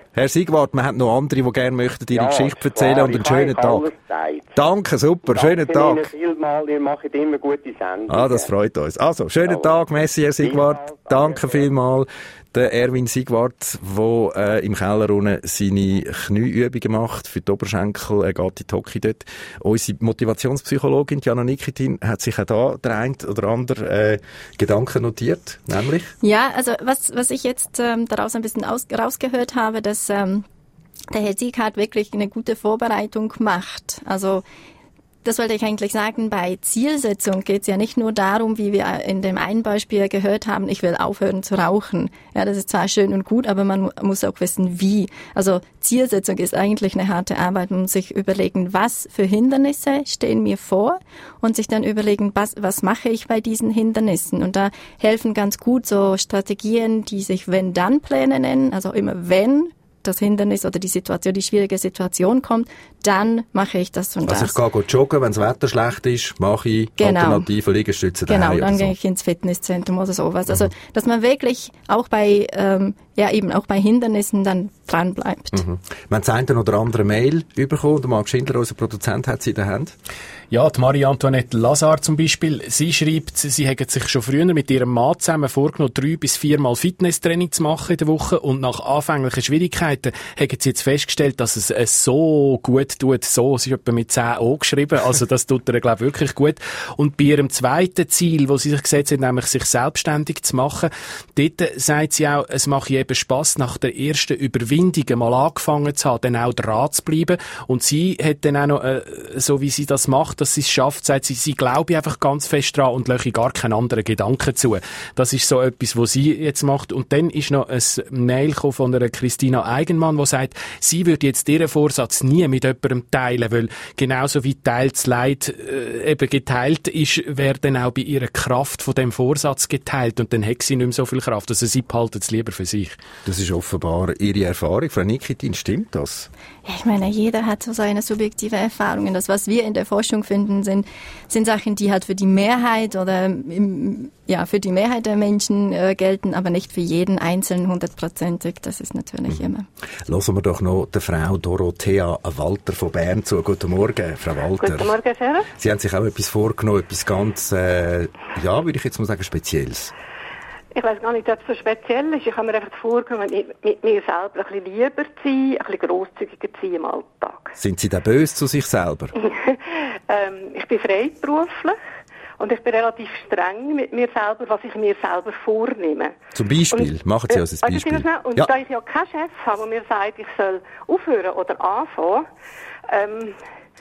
Herr Sigwart, wir haben noch andere, die gerne möchten ihre Ja, Geschichte erzählen klar, und einen ich schönen habe Tag. alles gesagt. Danke, super, Danke schönen Tag. Ihnen vielmals, ihr macht immer gute Sendungen. Ah, das freut uns. Also, schönen Ja. Tag, merci, Herr Sigwart. Danke vielmals. Der Erwin Sigwart, der äh, im Keller unten seine Knieübungen macht für die Oberschenkel. Er geht in die Hockey dort. Unsere Motivationspsychologin Jana Nikitin hat sich auch da der ein oder andere äh, Gedanken notiert, nämlich? Ja, also was, was ich jetzt ähm, daraus ein bisschen aus, rausgehört habe, dass ähm, der Herr Sigwart wirklich eine gute Vorbereitung macht. Also das wollte ich eigentlich sagen, bei Zielsetzung geht es ja nicht nur darum, wie wir in dem einen Beispiel gehört haben, ich will aufhören zu rauchen. Ja, das ist zwar schön und gut, aber man muss auch wissen, wie. Also Zielsetzung ist eigentlich eine harte Arbeit. Man muss sich überlegen, was für Hindernisse stehen mir vor und sich dann überlegen, was, was mache ich bei diesen Hindernissen. Und da helfen ganz gut so Strategien, die sich Wenn-Dann-Pläne nennen, also immer wenn das Hindernis oder die Situation, die schwierige Situation kommt, dann mache ich das und also das. Also ich gehe joggen, wenn das Wetter schlecht ist, mache ich genau. alternative Liegestütze daheim. Genau, dann so. gehe ich ins Fitnesszentrum oder sowas. Also, dass man wirklich auch bei, ähm, ja eben auch bei Hindernissen dann dran bleibt. Mhm. Wir haben das eine oder andere Mail bekommen. Der Marc Schindler, unser Produzent, hat sie in der Hand. Ja, die Marie-Antoinette Lazar zum Beispiel, sie schreibt, sie hätten sich schon früher mit ihrem Mann zusammen vorgenommen, drei bis viermal Fitnesstraining zu machen in der Woche und nach anfänglichen Schwierigkeiten haben sie jetzt festgestellt, dass es, es so gut tut, so, sie ist etwa mit zehn O geschrieben, also das tut ihr, glaube ich, wirklich gut. Und bei ihrem zweiten Ziel, wo sie sich gesetzt hat, nämlich sich selbstständig zu machen, dort sagt sie auch, es macht ihr eben Spass, nach der ersten Überwindung mal angefangen zu haben, dann auch dran zu bleiben. Und sie hat dann auch noch, äh, so wie sie das macht, dass sie es schafft, sagt sie, sie glaube einfach ganz fest dran und löche gar keinen anderen Gedanken zu. Das ist so etwas, was sie jetzt macht. Und dann ist noch ein Mail gekommen von einer Christina Eigenmann, die sagt, sie würde jetzt ihren Vorsatz nie mit jemandem teilen, weil genauso wie teiltes Leid äh, eben geteilt ist, wäre dann auch bei ihrer Kraft von dem Vorsatz geteilt und dann hat sie nicht mehr so viel Kraft. Also sie behalten es lieber für sich. Das ist offenbar ihre Erfahrung. Frau Nikitin, stimmt das? Ja, ich meine, jeder hat so seine subjektive Erfahrungen. Das, was wir in der Forschung finden, sind, sind Sachen, die halt für die Mehrheit oder im, ja, für die Mehrheit der Menschen äh, gelten, aber nicht für jeden Einzelnen hundertprozentig. Das ist natürlich mhm. immer. Lassen wir doch noch der Frau Dorothea Walter von Bern zu. Guten Morgen, Frau Walter. Guten Morgen, Scherer. Sie haben sich auch etwas vorgenommen, etwas ganz, äh, ja, würde ich jetzt mal sagen, Spezielles. Ich weiss gar nicht, ob es so speziell ist. Ich habe mir einfach vorgenommen, mit, mit mir selber ein bisschen lieber zu sein, ein bisschen grosszügiger zu sein im Alltag. Sind Sie da böse zu sich selber? ähm, ich bin freiberuflich und ich bin relativ streng mit mir selber, was ich mir selber vornehme. Zum Beispiel? Und, Machen Sie uns ein Beispiel. Also und ja. da ich ja keinen Chef habe, der mir sagt, ich soll aufhören oder anfangen, ähm,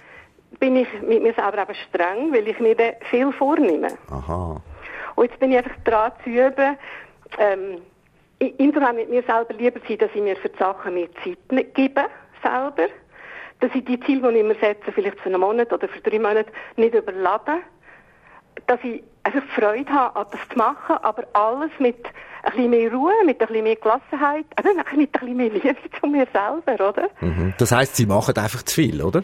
bin ich mit mir selber eben streng, weil ich mir da viel vornehme. Aha. Und jetzt bin ich einfach dran zu üben, ähm, insofern mit mir selber lieber sein, dass ich mir für die Sachen mehr Zeit gebe, selber. Dass ich die Ziele, die ich mir setze, vielleicht für einen Monat oder für drei Monate, nicht überlade. Dass ich einfach Freude habe, an das zu machen, aber alles mit ein bisschen mehr Ruhe, mit ein bisschen mehr Gelassenheit, aber mit ein bisschen mehr Liebe zu mir selber, oder? Mhm. Das heisst, Sie machen einfach zu viel, oder?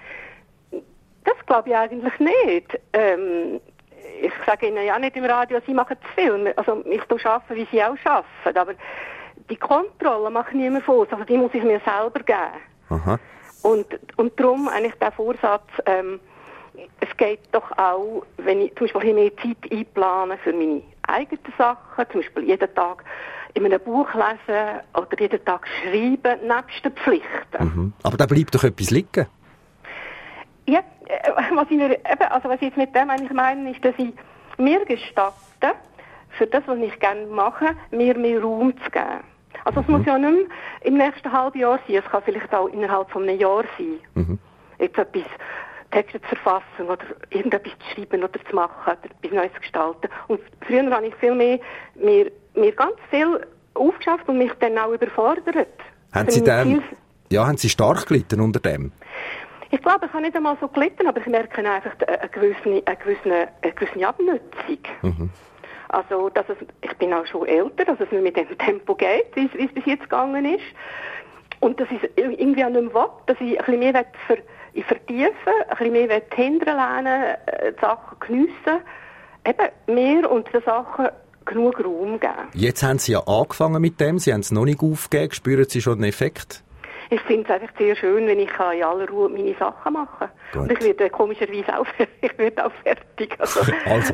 Das glaube ich eigentlich nicht. Ähm, Ich sage Ihnen ja nicht im Radio, Sie machen zu viel. Also ich arbeite, wie Sie auch arbeiten. Aber die Kontrolle mache ich niemand von uns. Also die muss ich mir selber geben. Aha. Und, und darum eigentlich der Vorsatz, ähm, es geht doch auch, wenn ich zum Beispiel mehr Zeit einplane für meine eigenen Sachen, zum Beispiel jeden Tag in einem Buch lesen oder jeden Tag schreiben, nebst den Pflichten. Mhm. Aber da bleibt doch etwas liegen. Ja, was ich, mir, also was ich jetzt mit dem eigentlich meine, ist, dass ich mir gestatte, für das, was ich gerne mache, mir mehr Raum zu geben. Also es mhm. muss ja nicht mehr im nächsten halben Jahr sein, es kann vielleicht auch innerhalb von einem Jahr sein. Mhm. Jetzt etwas Texte zu verfassen oder irgendetwas zu schreiben oder zu machen oder etwas Neues zu gestalten. Und früher habe ich viel mehr, mir, mir ganz viel aufgeschafft und mich dann auch überfordert. Haben Sie, dem, ja, haben Sie stark gelitten unter dem? Ich glaube, ich habe nicht einmal so gelitten, aber ich merke einfach eine gewisse, eine gewisse, eine gewisse Abnutzung. Mhm. Also, dass es, ich bin auch schon älter, dass es nicht mit dem Tempo geht, wie es, wie es bis jetzt gegangen ist. Und dass ich irgendwie auch nicht mehr will, dass ich ein bisschen mehr ver, vertiefen, ein bisschen mehr hinterher lernen, die Sachen geniessen. Eben mehr und die Sachen genug Raum geben. Jetzt haben Sie ja angefangen mit dem, Sie haben es noch nicht aufgegeben. Spüren Sie schon den Effekt? Ich finde es einfach sehr schön, wenn ich in aller Ruhe meine Sachen machen kann. Und ich werde komischerweise auch, ich werde auch fertig. Also, also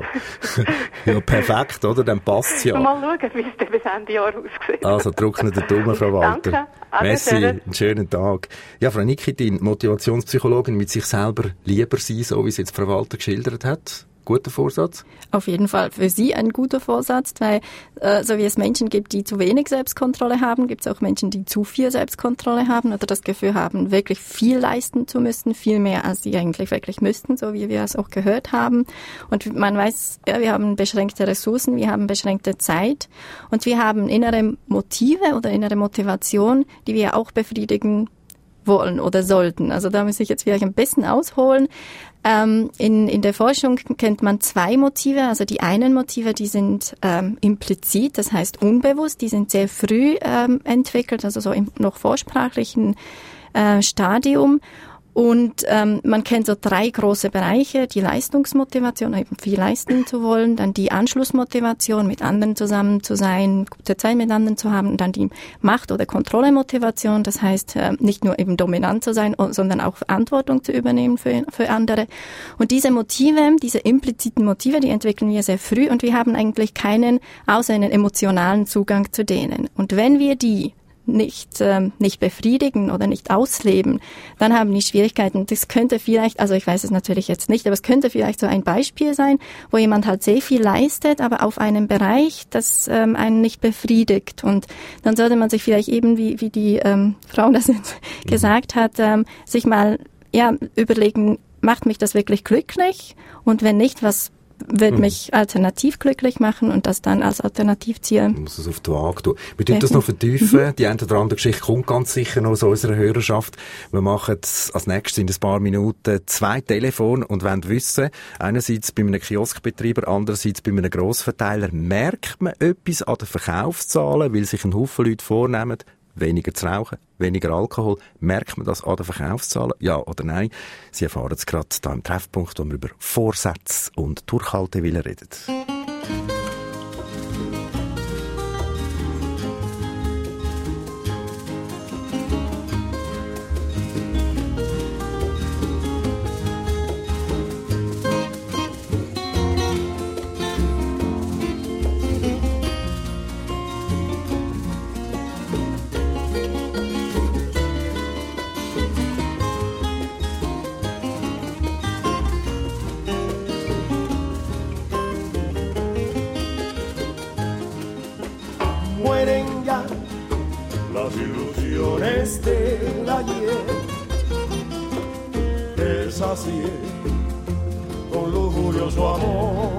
ja, perfekt, oder? Dann passt es ja. Mal schauen, wie es bis Ende Jahr aussieht. Also drücken den Daumen, Frau Walter. Danke. Merci, einen schönen Tag. Ja, Frau Nikitin, Motivationspsychologin, mit sich selber lieber sein, so wie es jetzt Frau Walter geschildert hat. Guter Vorsatz? Auf jeden Fall für Sie ein guter Vorsatz, weil äh, so wie es Menschen gibt, die zu wenig Selbstkontrolle haben, gibt es auch Menschen, die zu viel Selbstkontrolle haben oder das Gefühl haben, wirklich viel leisten zu müssen, viel mehr als sie eigentlich wirklich müssten, so wie wir es auch gehört haben. Und man weiß, ja, wir haben beschränkte Ressourcen, wir haben beschränkte Zeit und wir haben innere Motive oder innere Motivation, die wir auch befriedigen wollen oder sollten. Also da muss ich jetzt vielleicht ein bisschen ausholen. Ähm, in, in der Forschung kennt man zwei Motive. Also die einen Motive, die sind ähm, implizit, das heißt unbewusst, die sind sehr früh ähm, entwickelt, also so im noch vorsprachlichen äh, Stadium. Und ähm, man kennt so drei große Bereiche, die Leistungsmotivation, eben viel leisten zu wollen, dann die Anschlussmotivation, mit anderen zusammen zu sein, gute Zeit mit anderen zu haben, und dann die Macht- oder Kontrollemotivation, das heißt äh, nicht nur eben dominant zu sein, sondern auch Verantwortung zu übernehmen für, für andere. Und diese Motive, diese impliziten Motive, die entwickeln wir sehr früh und wir haben eigentlich keinen, außer einen emotionalen Zugang zu denen. Und wenn wir die nicht ähm, nicht befriedigen oder nicht ausleben, dann haben die Schwierigkeiten. Das könnte vielleicht, also ich weiß es natürlich jetzt nicht, aber es könnte vielleicht so ein Beispiel sein, wo jemand halt sehr viel leistet, aber auf einem Bereich, das ähm, einen nicht befriedigt. Und dann sollte man sich vielleicht eben, wie wie die ähm, Frau das jetzt gesagt hat, ähm, sich mal ja überlegen, macht mich das wirklich glücklich? Und wenn nicht, was wird mhm. mich alternativ glücklich machen und das dann als Alternativziel. Man muss es auf die Waage tun. Wir tun das noch vertiefen. Mhm. Die eine oder andere Geschichte kommt ganz sicher noch aus unserer Hörerschaft. Wir machen als nächstes in ein paar Minuten zwei Telefone und wollen wissen, einerseits bei einem Kioskbetreiber, andererseits bei einem Grossverteiler, merkt man etwas an den Verkaufszahlen, weil sich ein Haufen Leute vornehmen, weniger zu rauchen, weniger Alkohol. Merkt man das an den Verkaufszahlen? Ja oder nein? Sie erfahren es gerade hier im Treffpunkt, wo wir über Vorsätze und Durchhaltewillen reden. Las ilusiones del ayer que sacié con lujurioso amor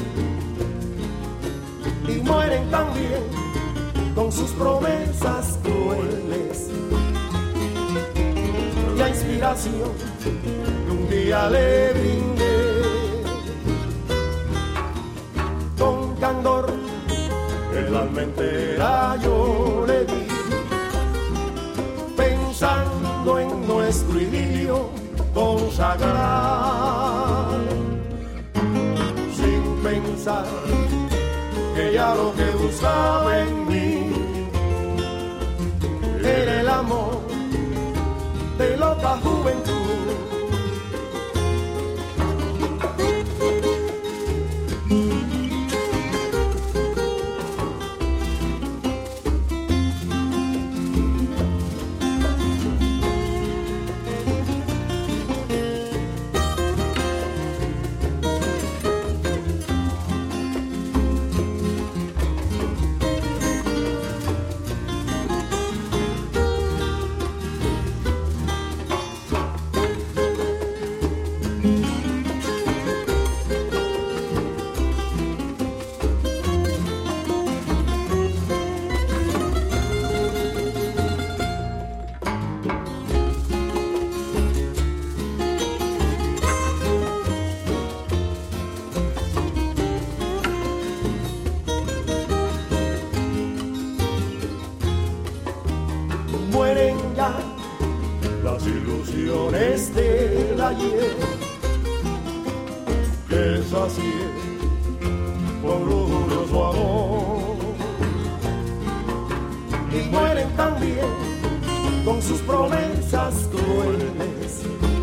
y mueren también con sus promesas crueles. La inspiración que un día le brindé con candor el alma entera yo le di, pensando en nuestro idilio consagrar, sin pensar que ya lo que buscaba en mí era el amor de loca juventud. con lujurio su amor. Y mueren también con sus promesas crueles.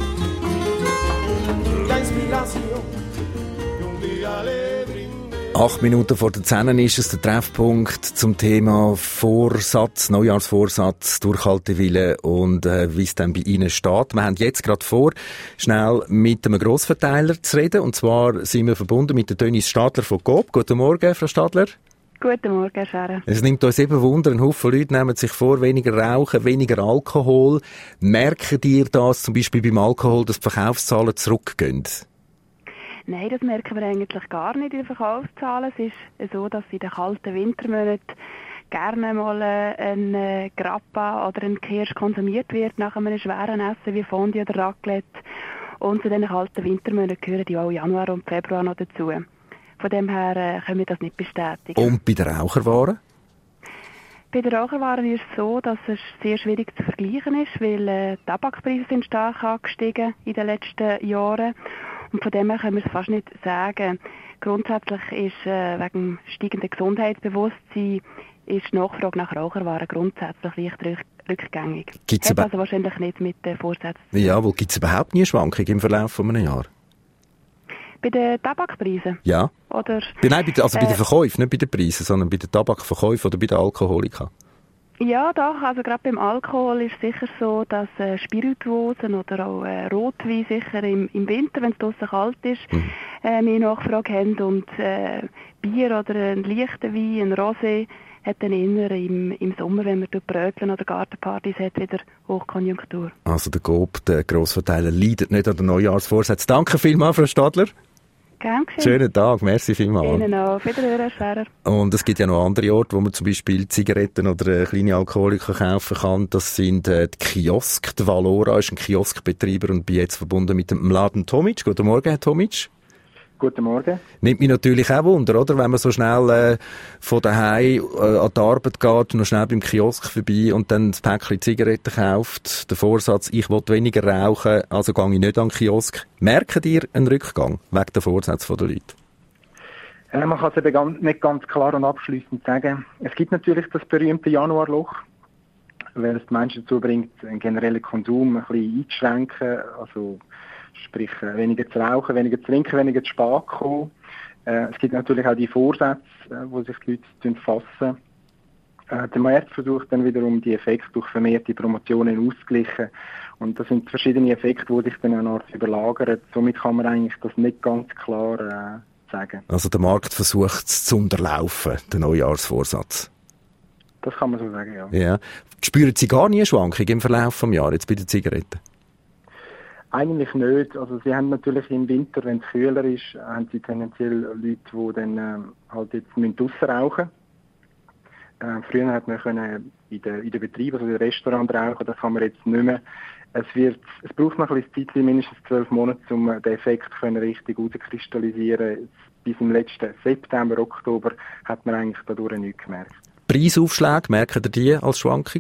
La inspiración que un día le brindé. Acht Minuten vor der zehn ist es der Treffpunkt zum Thema Vorsatz, Neujahrsvorsatz, Durchhaltewille und äh, wie es dann bei Ihnen steht. Wir haben jetzt gerade vor, schnell mit einem Grossverteiler zu reden. Und zwar sind wir verbunden mit der Dönis Stadler von Coop. Guten Morgen, Frau Stadler. Guten Morgen, Herr Scherer. Es nimmt uns eben Wunder, ein Haufen Leute nehmen sich vor, weniger rauchen, weniger Alkohol. Merken ihr das zum Beispiel beim Alkohol, dass die Verkaufszahlen zurückgehen? Nein, das merken wir eigentlich gar nicht in den Verkaufszahlen. Es ist so, dass in den kalten Wintermonaten gerne mal ein Grappa oder ein Kirsch konsumiert wird nach einem schweren Essen wie Fondue oder Raclette. Und zu diesen kalten Wintermonaten gehören ja auch Januar und Februar noch dazu. Von dem her äh, können wir das nicht bestätigen. Und bei den Raucherwaren? Bei den Raucherwaren ist es so, dass es sehr schwierig zu vergleichen ist, weil äh, die Tabakpreise sind stark angestiegen in den letzten Jahren. Und von dem her können wir es fast nicht sagen. Grundsätzlich ist äh, wegen steigenden Gesundheitsbewusstsein ist die Nachfrage nach Raucherwaren grundsätzlich leicht rück rückgängig. Gibt's Hat also wahrscheinlich nicht mit den Vorsätzen. Ja, wo gibt es überhaupt nie Schwankungen im Verlauf von einem Jahr? Bei den Tabakpreisen? Ja. Oder, Nein, bei, also bei äh, den Verkäufen, nicht bei den Preisen, sondern bei den Tabakverkäufen oder bei den Alkoholikern. Ja, doch. Also gerade beim Alkohol ist es sicher so, dass äh, Spirituosen oder auch äh, Rotwein sicher im, im Winter, wenn es draussen kalt ist, mhm. äh, mehr Nachfrage haben. Und äh, Bier oder ein leichter Wein, ein Rosé, hat dann eher im, im Sommer, wenn man Brötchen oder Gartenpartys hat, wieder Hochkonjunktur. Also der Coop, der Grossverteiler, leidet nicht an den Neujahrsvorsätzen. Danke vielmals, Frau Stadler. Gern geschehen. Schönen Tag, merci vielmals. Ihnen auch. Wiederhören, Herr Scherer. Und es gibt ja noch andere Orte, wo man zum Beispiel Zigaretten oder äh, kleine Alkoholiker kaufen kann. Das sind äh, die Kiosk. Der Valora ist ein Kioskbetreiber und bin jetzt verbunden mit dem Mladen Tomic. Guten Morgen, Herr Tomic. Guten Morgen. Nimmt mich natürlich auch Wunder, oder? Wenn man so schnell äh, von daheim äh, an die Arbeit geht, noch schnell beim Kiosk vorbei und dann das Päckchen Zigaretten kauft. Der Vorsatz, ich will weniger rauchen, also gehe ich nicht an den Kiosk. Merkt ihr einen Rückgang wegen der Vorsätze der Leute? Äh, man kann es eben nicht ganz klar und abschliessend sagen. Es gibt natürlich das berühmte Januarloch, weil es die Menschen dazu bringt, einen generellen Konsum ein bisschen einzuschränken, also sprich weniger zu rauchen, weniger zu trinken, weniger zu spät kommen. Äh, es gibt natürlich auch die Vorsätze, äh, wo sich die Leute fassen. Äh, der Markt versucht dann wiederum die Effekte durch vermehrte Promotionen auszugleichen. Und das sind verschiedene Effekte, die sich dann eine Art überlagern. Somit kann man eigentlich das nicht ganz klar äh, sagen. Also der Markt versucht es zu unterlaufen, den Neujahrsvorsatz? Das kann man so sagen, ja. Ja. Spüren Sie gar nie eine Schwankung im Verlauf des Jahres, jetzt bei den Zigaretten? Eigentlich nicht. Also sie haben natürlich im Winter, wenn es kühler ist, haben sie tendenziell Leute, die dann äh, halt jetzt draussen rauchen. Äh, früher hat man können in den in der Betrieben, also in den Restaurants rauchen, das kann man jetzt nicht mehr. Es, wird, es braucht noch ein bisschen Zeit, mindestens zwölf Monate, um den Effekt können richtig herauskristallisieren. Bis im letzten September, Oktober hat man eigentlich dadurch nichts gemerkt. Preisaufschläge, merken ihr die als Schwankung?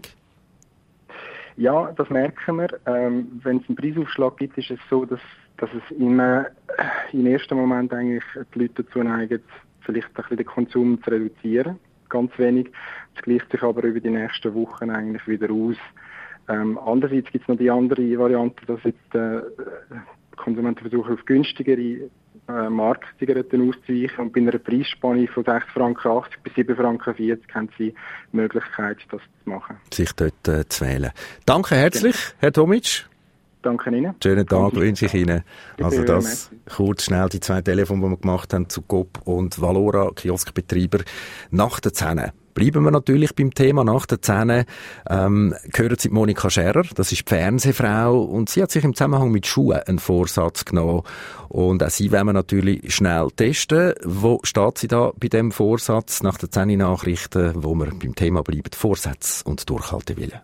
Ja, das merken wir. Ähm, wenn es einen Preisaufschlag gibt, ist es so, dass, dass es immer im ersten Moment eigentlich die Leute dazu neigen, vielleicht ein bisschen den Konsum zu reduzieren. Ganz wenig. Das gleicht sich aber über die nächsten Wochen eigentlich wieder aus. Ähm, andererseits gibt es noch die andere Variante, dass jetzt äh, Konsumenten versuchen, auf günstigere äh, Marktzigaretten auszuweichen. Und bei einer Preisspanne von sechs Franken achtzig bis sieben Franken vierzig haben sie die Möglichkeit, das zu machen. Sich dort äh, zu wählen. Danke herzlich, genau. Herr Tomic. Danke Ihnen. Schönen Tag Danke. Wünsche ich Ihnen. Also das kurz schnell die zwei Telefone, die wir gemacht haben zu Coop und Valora, Kioskbetreiber, nach der zehn. Bleiben wir natürlich beim Thema nach der zehn. Ähm, hören Sie Monika Scherer, das ist die Fernsehfrau und sie hat sich im Zusammenhang mit Schuhen einen Vorsatz genommen. Und auch sie wollen wir natürlich schnell testen. Wo steht sie da bei dem Vorsatz nach der zehn Nachrichten, wo wir beim Thema bleiben, Vorsätze und Durchhaltewillen?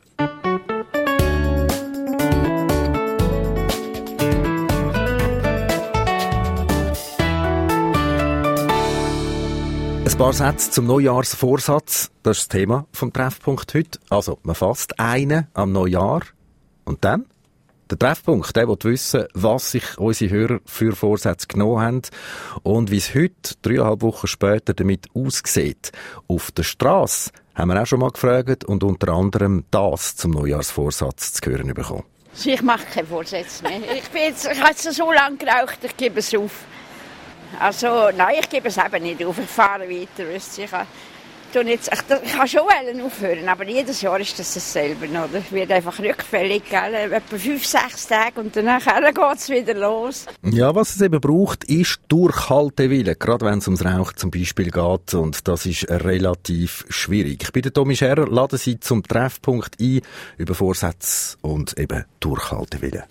Ein paar Sätze zum Neujahrsvorsatz. Das ist das Thema vom Treffpunkt heute. Also, man fasst einen am Neujahr. Und dann? Der Treffpunkt, der will wissen, was sich unsere Hörer für Vorsätze genommen haben und wie es heute, dreieinhalb Wochen später, damit aussieht. Auf der Strasse haben wir auch schon mal gefragt und unter anderem das zum Neujahrsvorsatz zu hören bekommen. Ich mache keine Vorsätze mehr. Ich, bin jetzt, ich habe jetzt so lange geraucht, ich gebe es auf. Also, nein, ich gebe es eben nicht auf. Ich fahre weiter. Ich, ich, jetzt, ich, ich kann schon aufhören, aber jedes Jahr ist das dasselbe. Oder? Ich werde einfach rückfällig, gell? Etwa fünf, sechs Tage und danach geht es wieder los. Ja, was es eben braucht, ist Durchhaltewille. Gerade wenn es ums Rauchen zum Beispiel geht. Und das ist relativ schwierig. Ich bin der Tommy Scherer, lade Sie zum Treffpunkt ein über Vorsätze und eben Durchhaltewille.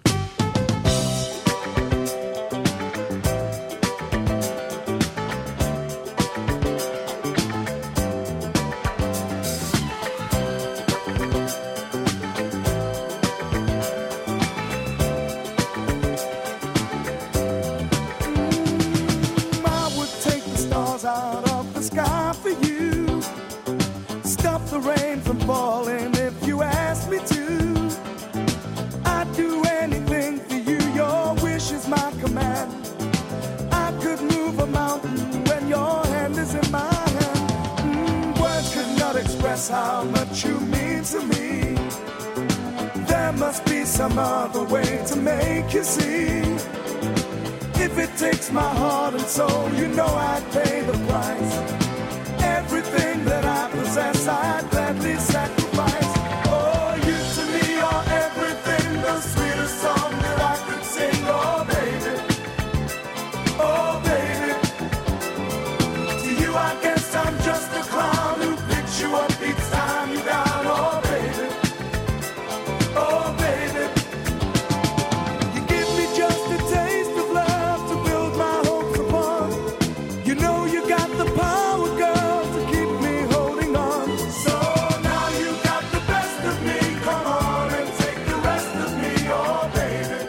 How much you mean to me. There must be some other way to make you see. If it takes my heart and soul, you know I'd pay the price. Everything that I possess, I'd gladly sacrifice. Oh, you to me are everything, the sweetest song that I could sing. Oh, baby, oh, baby. To you I guess I'm just a clown who picks you up each time you down. Oh, baby, oh, baby. You give me just a taste of love to build my hopes upon. You know you got the power, girl, to keep me holding on. So now you got the best of me. Come on and take the rest of me. Oh, baby.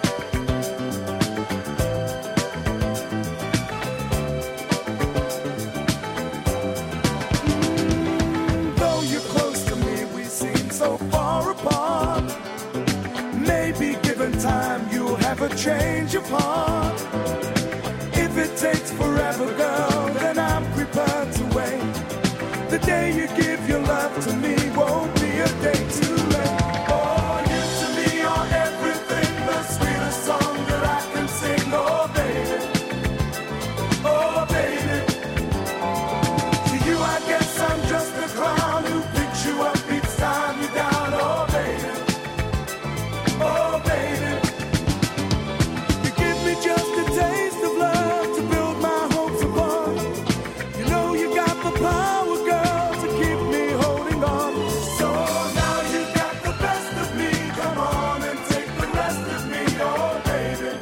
Mm, though you're close to me, we seem so far apart. Maybe given time, you'll have a change of heart. If it takes forever, girl, then I'm prepared to wait. The day you give your love to me won't be a day too late. Oh, you to me are everything, the sweetest song that I can sing. Oh, baby, oh, baby. To you I guess I'm just a clown who picks you up each time you're down. Oh, baby, oh, baby. You give me just a taste of love to build my hopes upon. You know you got the power, girl, to keep me holding on. So now you got the best of me. Come on and take the rest of me. Oh, baby.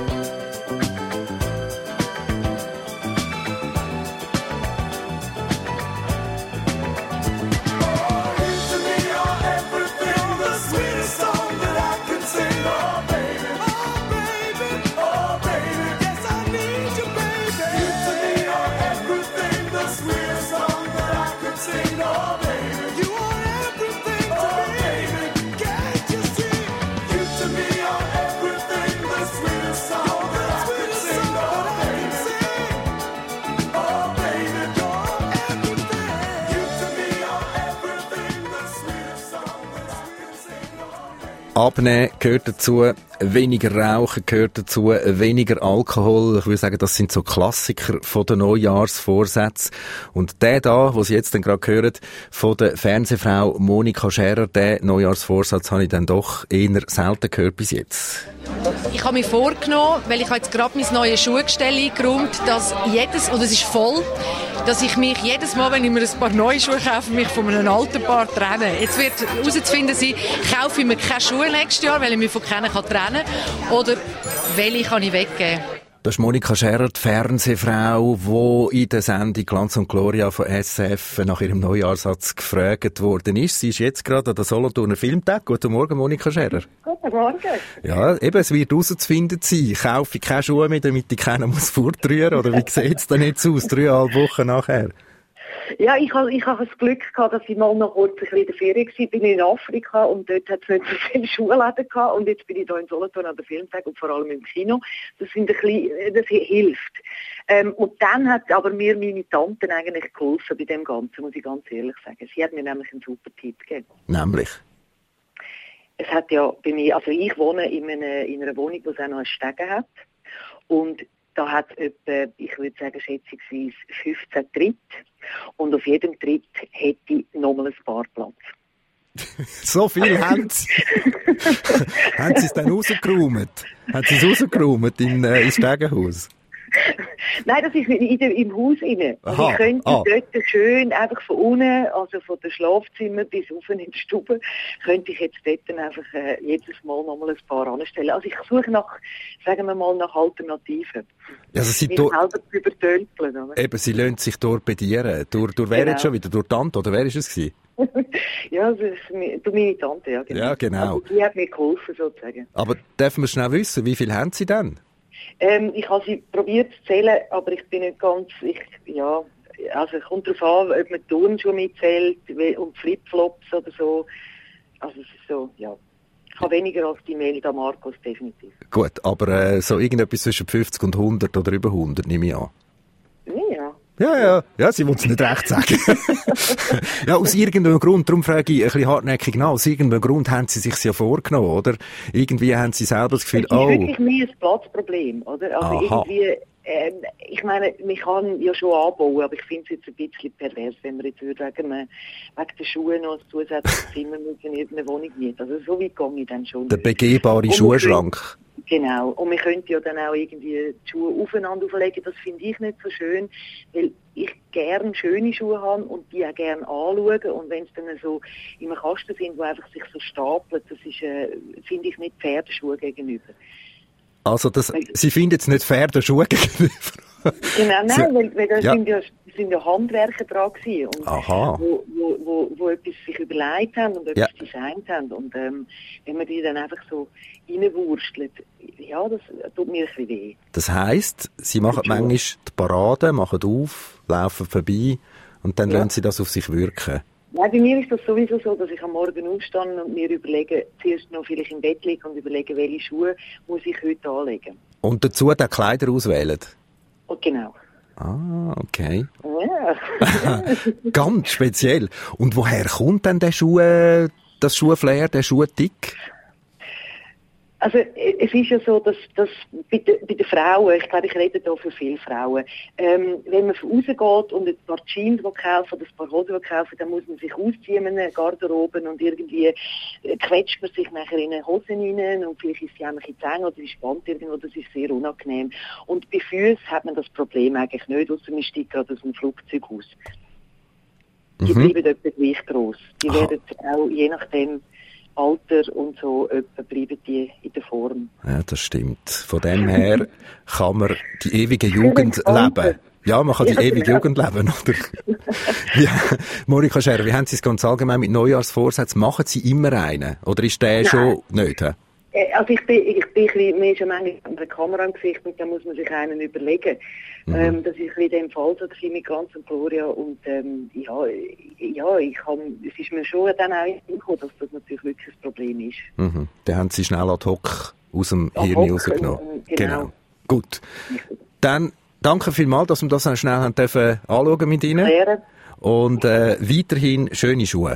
Oh, you to me are everything, the sweetest song that I can sing. Oh, baby. Oh, baby. Oh, baby. Yes, I need you, baby. You to me are everything, the sweetest song that I can sing. Oh, baby. You are everything to oh, me. Baby. Can't you see? You to me are everything, the sweetest song that I can sing. Oh, baby. Oh, baby. You're everything. You to me are everything, the sweetest song that I can sing. Oh, baby. Abnehmen gehört dazu, weniger Rauchen gehört dazu, weniger Alkohol. Ich würde sagen, das sind so Klassiker von den Neujahrsvorsätzen. Und der da, was Sie jetzt dann gerade hören, von der Fernsehfrau Monika Scherer, den Neujahrsvorsatz habe ich dann doch eher selten gehört bis jetzt. Ich habe mir vorgenommen, weil ich habe jetzt gerade mein neues Schuhgestell eingeräumt, dass jedes, und es ist voll, dass ich mich jedes Mal, wenn ich mir ein paar neue Schuhe kaufe, mich von einem alten Paar trenne. Jetzt wird herauszufinden sein, kaufe ich mir keine Schuhe nächstes Jahr, weil ich mich von keinen trennen kann, oder welche kann ich weggeben. Das ist Monika Scherer, die Fernsehfrau, die in der Sendung Glanz und Gloria von S F nach ihrem Neujahrsatz gefragt worden ist. Sie ist jetzt gerade an der Solothurner Filmtag. Guten Morgen, Monika Scherer. Guten Morgen. Ja, eben, es wird herauszufinden sein. Kaufe ich keine Schuhe mehr, damit ich keinen muss fortrühren? Oder wie sieht es denn jetzt aus, dreieinhalb Wochen nachher? Ja, ich habe ich hab das Glück gehabt, dass ich mal noch kurz ein bisschen in der Ferien war. Ich bin in Afrika und dort hat es nicht so viele Schulläden gehabt. Und jetzt bin ich hier in Solothurn an der Filmtag und vor allem im Kino. Das, sind ein bisschen, das hilft. Ähm, und dann hat aber mir meine Tante eigentlich geholfen bei dem Ganzen, muss ich ganz ehrlich sagen. Sie hat mir nämlich einen super Tipp gegeben. Nämlich? Es hat ja bei mir, also ich wohne in einer, in einer Wohnung, wo es auch noch einen Stegen hat. Und da hat es etwa, ich würde sagen, schätzungsweise fünfzehn Tritte. Und auf jedem Tritt hätte ich nochmal ein Parkplatz. So viel haben sie. Haben sie es dann rausgeräumt? Haben sie es rausgeräumt in, äh, ins Stegenhaus? Nein, das ist nicht in der, im Haus rein. Aha, Ich könnte ah. dort schön einfach von unten, also von dem Schlafzimmer bis rauf in die Stube, könnte ich jetzt dort dann einfach äh, jedes Mal nochmal ein paar anstellen. Also ich suche nach, sagen wir mal, nach Alternativen. Also sie Mich do- selber zu übertölpeln. Oder? Eben, sie lassen sich dort bedienen. Durch, durch wer Genau. jetzt schon wieder? Durch Tante, oder wer ist es gewesen? Ja, das ist mi- durch meine Tante, ja genau. Ja, genau. Also die hat mir geholfen, sozusagen. Aber dürfen wir schnell wissen, wie viel haben sie denn? Ähm, ich habe sie probiert zu zählen, aber ich bin nicht ganz, ich, ja, also es kommt darauf an, ob man Turnschuhe mitzählt we- und Flipflops oder so. Also es ist so, ja. Ich habe weniger als die Melda Marcos, definitiv. Gut, aber äh, so irgendetwas zwischen fünfzig und hundert oder über hundert, nehme ich an. Ja. Ja, ja, ja, sie wollen es nicht recht sagen. Ja, aus irgendeinem Grund, darum frage ich ein bisschen hartnäckig nach, aus irgendeinem Grund haben sie sich ja vorgenommen, oder? Irgendwie haben sie selber das Gefühl, Es ist oh, wirklich mehr ein Platzproblem, oder? Also Aha. irgendwie, ähm, ich meine, man kann ja schon anbauen, aber ich finde es jetzt ein bisschen pervers, wenn wir jetzt würde wegen, äh, wegen den Schuhen noch ein zusätzliches Zimmer müssen in irgendeiner Wohnung mieten. Also so weit gehe ich dann schon. der begehbare Und wir Schuhschrank. können- Genau. Und wir könnten ja dann auch irgendwie die Schuhe aufeinander auflegen. Das finde ich nicht so schön, weil ich gerne schöne Schuhe habe und die auch gerne anschauen. Und wenn es dann so in einem Kasten sind, die einfach sich so stapeln, das ist, äh, finde ich nicht Pferdeschuhe gegenüber. Also das, sie finden jetzt nicht fair, den Schuh gegenüber. Genau, nein, Sie- weil, weil da ja. sind, ja, sind ja Handwerker dran gewesen, und Aha. wo, wo, wo, wo etwas sich überlegt haben und etwas Ja. designt haben. Und ähm, wenn man die dann einfach so reinwurstelt, ja, das tut mir ein bisschen weh. Das heisst, sie machen manchmal die Parade, machen auf, laufen vorbei und dann Ja. lassen sie das auf sich wirken. Nein, bei mir ist das sowieso so, dass ich am Morgen aufstehe und mir überlege, zuerst noch vielleicht im Bett liege und überlege, welche Schuhe muss ich heute anlegen. Und dazu dann Kleider auswählen. Und genau. Ah, okay. Ja. Ganz speziell. Und woher kommt denn der Schuh, äh, das Schuhflair, der Schuhtick? Also äh, es ist ja so, dass, dass bei, de, bei den Frauen, ich glaube, ich rede da für viele Frauen, ähm, wenn man rausgeht und ein paar Jeans kaufen oder ein paar Hosen kaufen, dann muss man sich ausziehen in einer Garderobe und irgendwie äh, quetscht man sich nachher in eine Hose rein und vielleicht ist sie auch ein bisschen zu eng oder sie spannt irgendwo, das ist sehr unangenehm. Und bei Füßen hat man das Problem eigentlich nicht, ausser man steigt gerade aus einem Flugzeug aus. Die Mhm. bleiben etwa gleich gross. Die Aha. werden auch je nachdem Alter und so etwa bleiben die in der Form. Ja, das stimmt. Von dem her kann man die ewige Jugend leben. Ja, man kann die Ja, ewige genau. Jugend leben, oder? Ja, Monika Scherer, wie haben Sie es ganz allgemein mit Neujahrsvorsätzen? Machen Sie immer einen? Oder ist der Nein. schon nicht? He? Äh, Also ich bin, ich bin ein bisschen, mir ist ja manchmal eine Kamera im Gesicht und da muss man sich einen überlegen. Mhm. Ähm, das ist ein bisschen in dem Fall so, dass ich mit ganz und Gloria und ähm, ja, ja, ich kann, es ist mir schon dann auch gekommen, dass das natürlich wirklich ein Problem ist. Mhm. Dann haben Sie schnell ad hoc aus dem Ad Hirn hoc, rausgenommen. äh, genau. Gut. Dann danke vielmals, dass wir das auch schnell haben dürfen anschauen mit Ihnen. Klären. Und äh, weiterhin schöne Schuhe.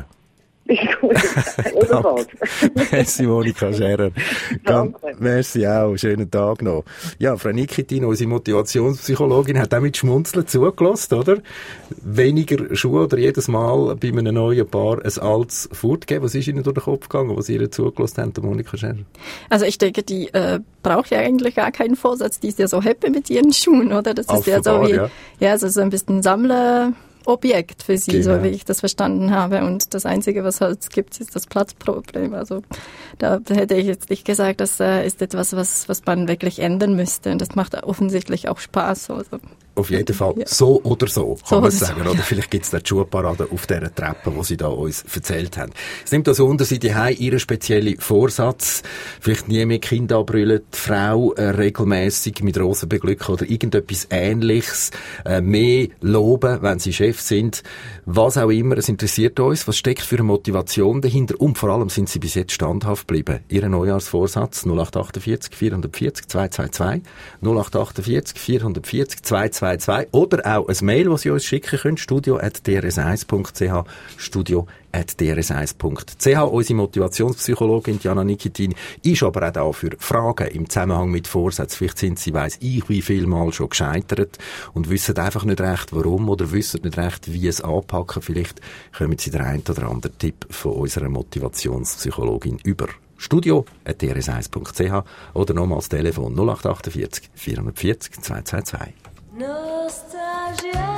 Ebenfalls. Merci, Monika Scherer. Ganz, Danke. merci auch. Schönen Tag noch. Ja, Frau Nikitin, unsere Motivationspsychologin, hat auch mit Schmunzeln zugelassen, oder? Weniger Schuhe oder jedes Mal bei einem neuen Paar ein altes fortgeben. Was ist Ihnen durch den Kopf gegangen, was Sie ihr zugelassen haben, Monika Scherer? Also ich denke, die äh, braucht ja eigentlich gar keinen Vorsatz. Die ist ja so happy mit ihren Schuhen, oder? Das ist ja so Offenbar, wie, ja. ja, so, so ein bisschen Sammlerobjekt für sie, Genau. so wie ich das verstanden habe. Und das Einzige, was halt gibt, ist das Platzproblem. Also da hätte ich jetzt nicht gesagt, das äh, ist etwas, was, was man wirklich ändern müsste. Und das macht offensichtlich auch Spaß. Also auf jeden Fall ja. so oder so, kann so man sagen. So, oder ja. vielleicht gibt es da die Schuhparade auf dieser Treppe, die Sie da uns erzählt haben. Es nimmt also unter Sie daheim Ihren speziellen Vorsatz, vielleicht nie mehr Kinder anbrüllen, die Frau äh, regelmässig mit Rosen beglücken oder irgendetwas Ähnliches, äh, mehr loben, wenn Sie Chef sind. Was auch immer, es interessiert uns. Was steckt für eine Motivation dahinter? Und vor allem sind Sie bis jetzt standhaft geblieben. Ihr Neujahrsvorsatz null acht achtundvierzig vierhundertvierzig zweihundertvierzig null acht achtundvierzig vierhundertvierzig zweihundertzweiundzwanzig oder auch ein Mail, das Sie uns schicken können, studio at d r s eins punkt c h, studio at d r s eins punkt c h. Unsere Motivationspsychologin Jana Nikitin ist aber auch da für Fragen im Zusammenhang mit Vorsätzen. Vielleicht sind Sie, weiss ich, wie viel Mal schon gescheitert und wissen einfach nicht recht, warum oder wissen nicht recht, wie es anpacken. Vielleicht kommen Sie den einen oder anderen Tipp von unserer Motivationspsychologin über. studio at d r s eins punkt c h oder nochmals Telefon null acht achtundvierzig vierhundertvierzig zweihundertzweiundzwanzig. Nostalgia,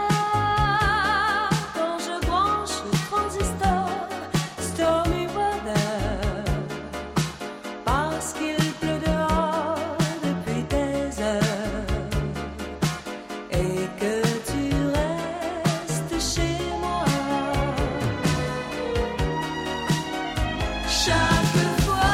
quand je branche le transistor, stormy weather, parce qu'il pleut dehors depuis des heures, et que tu restes chez moi. Chaque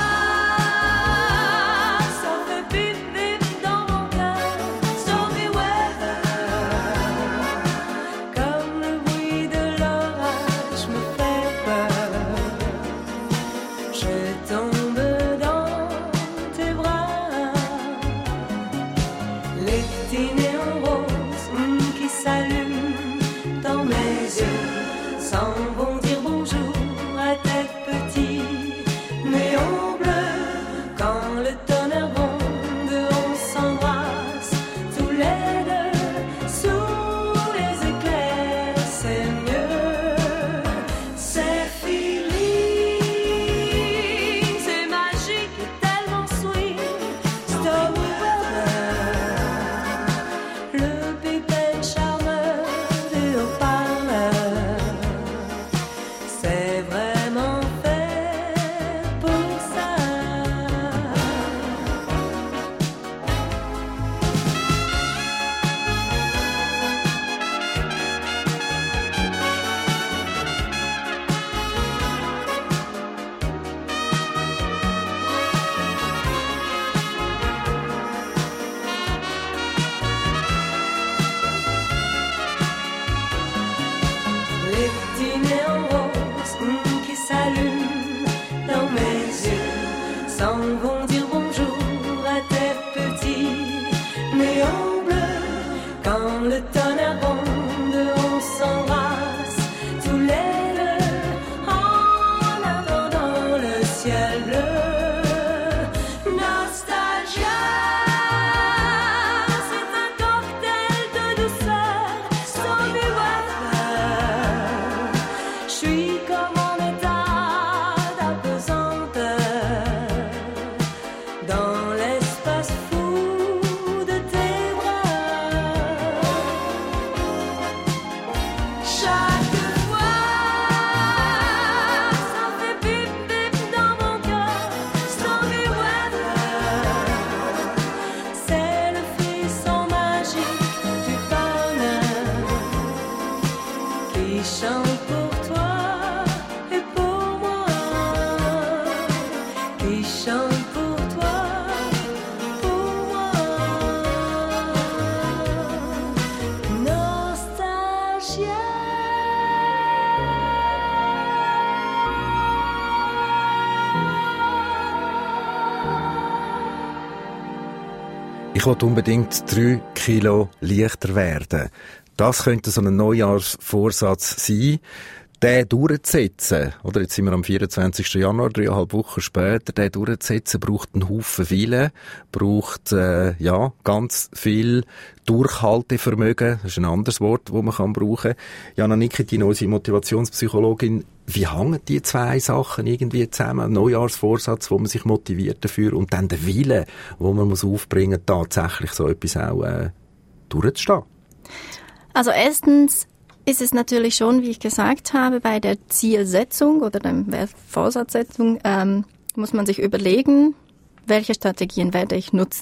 Ich wollte unbedingt drei Kilo leichter werden. Das könnte so ein Neujahrsvorsatz sein. Den durchzusetzen, oder jetzt sind wir am vierundzwanzigsten Januar, dreieinhalb Wochen später, den durchzusetzen, braucht einen Haufen Willen, braucht äh, ja ganz viel Durchhaltevermögen, das ist ein anderes Wort, das man kann brauchen. Jana Nikitin, unsere Motivationspsychologin, wie hängen die zwei Sachen irgendwie zusammen? Ein Neujahrsvorsatz, wo man sich motiviert dafür, und dann der Wille, wo man muss aufbringen, tatsächlich so etwas auch äh, durchzustehen. Also erstens ist es natürlich schon, wie ich gesagt habe, bei der Zielsetzung oder der Vorsatzsetzung ähm, muss man sich überlegen, welche Strategien werde ich nutzen.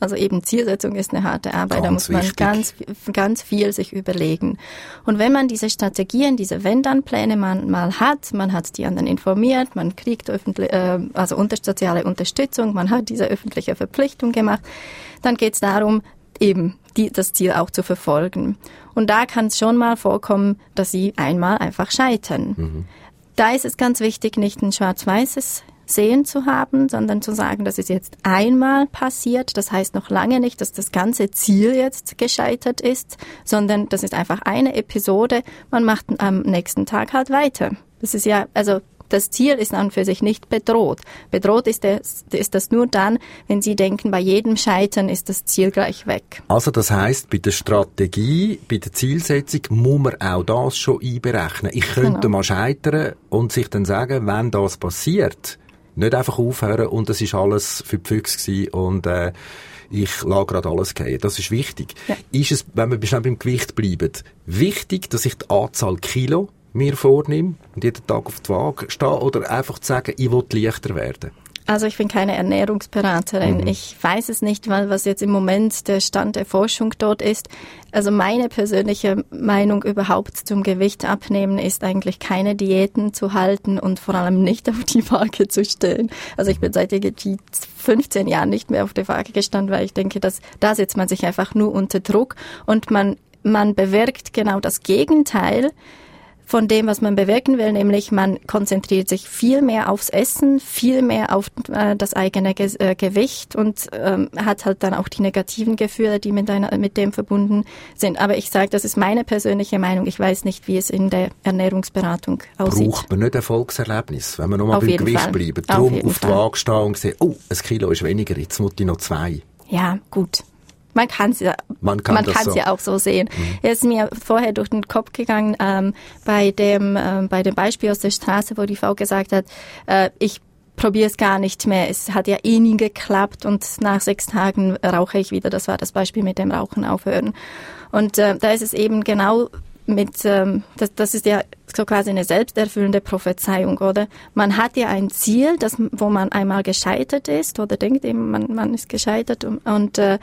Also eben Zielsetzung ist eine harte Arbeit, Ganz da muss man wichtig. ganz, ganz viel sich überlegen. Und wenn man diese Strategien, diese Wenn-Dann-Pläne man mal hat, man hat die anderen informiert, man kriegt öffentlich, äh, also unter soziale Unterstützung, man hat diese öffentliche Verpflichtung gemacht, dann geht es darum, eben die, das Ziel auch zu verfolgen. Und da kann es schon mal vorkommen, dass sie einmal einfach scheitern. Mhm. Da ist es ganz wichtig, nicht ein schwarz-weißes Sehen zu haben, sondern zu sagen, das ist jetzt einmal passiert. Das heißt noch lange nicht, dass das ganze Ziel jetzt gescheitert ist, sondern das ist einfach eine Episode. Man macht am nächsten Tag halt weiter. Das ist ja, also das Ziel ist an und für sich nicht bedroht. Bedroht ist das, ist das nur dann, wenn Sie denken, bei jedem Scheitern ist das Ziel gleich weg. Also das heisst, bei der Strategie, bei der Zielsetzung muss man auch das schon einberechnen. Ich könnte Genau. mal scheitern und sich dann sagen, wenn das passiert, nicht einfach aufhören und es ist alles für die Füchse gewesen und äh, ich lasse gerade alles gehen. Das ist wichtig. Ja. Ist es, wenn wir schnell beim Gewicht bleiben, wichtig, dass ich die Anzahl Kilo mir vornehme und jeden Tag auf die Waage stehe oder einfach zu sagen, ich will leichter werden? Also ich bin keine Ernährungsberaterin. Mhm. Ich weiß es nicht, weil was jetzt im Moment der Stand der Forschung dort ist. Also meine persönliche Meinung überhaupt zum Gewicht abnehmen ist eigentlich keine Diäten zu halten und vor allem nicht auf die Waage zu stellen. Also ich bin seit irgendwie fünfzehn Jahren nicht mehr auf der Waage gestanden, weil ich denke, dass da setzt man sich einfach nur unter Druck und man man bewirkt genau das Gegenteil von dem, was man bewirken will, nämlich man konzentriert sich viel mehr aufs Essen, viel mehr auf äh, das eigene Ge- äh, Gewicht und ähm, hat halt dann auch die negativen Gefühle, die mit, einer, mit dem verbunden sind. Aber ich sage, das ist meine persönliche Meinung. Ich weiß nicht, wie es in der Ernährungsberatung aussieht. Braucht man nicht Erfolgserlebnis, wenn wir nochmal Auf beim jeden Gewicht Fall. bleiben? Auf Darum jeden auf die Fall. Waage stehen und sehen, oh, ein Kilo ist weniger, jetzt muss ich noch zwei. Ja, gut. Man kann es ja, Man kann man das kann's so. ja auch so sehen. Mhm. Es ist mir vorher durch den Kopf gegangen, ähm, bei dem, ähm, bei dem Beispiel aus der Straße, wo die Frau gesagt hat, äh, ich probiere es gar nicht mehr. Es hat ja eh nie geklappt und nach sechs Tagen rauche ich wieder. Das war das Beispiel mit dem Rauchen aufhören. Und äh, da ist es eben genau mit, ähm, das, das ist ja so quasi eine selbsterfüllende Prophezeiung, oder? Man hat ja ein Ziel, das, wo man einmal gescheitert ist oder denkt eben, man, man ist gescheitert und, und äh,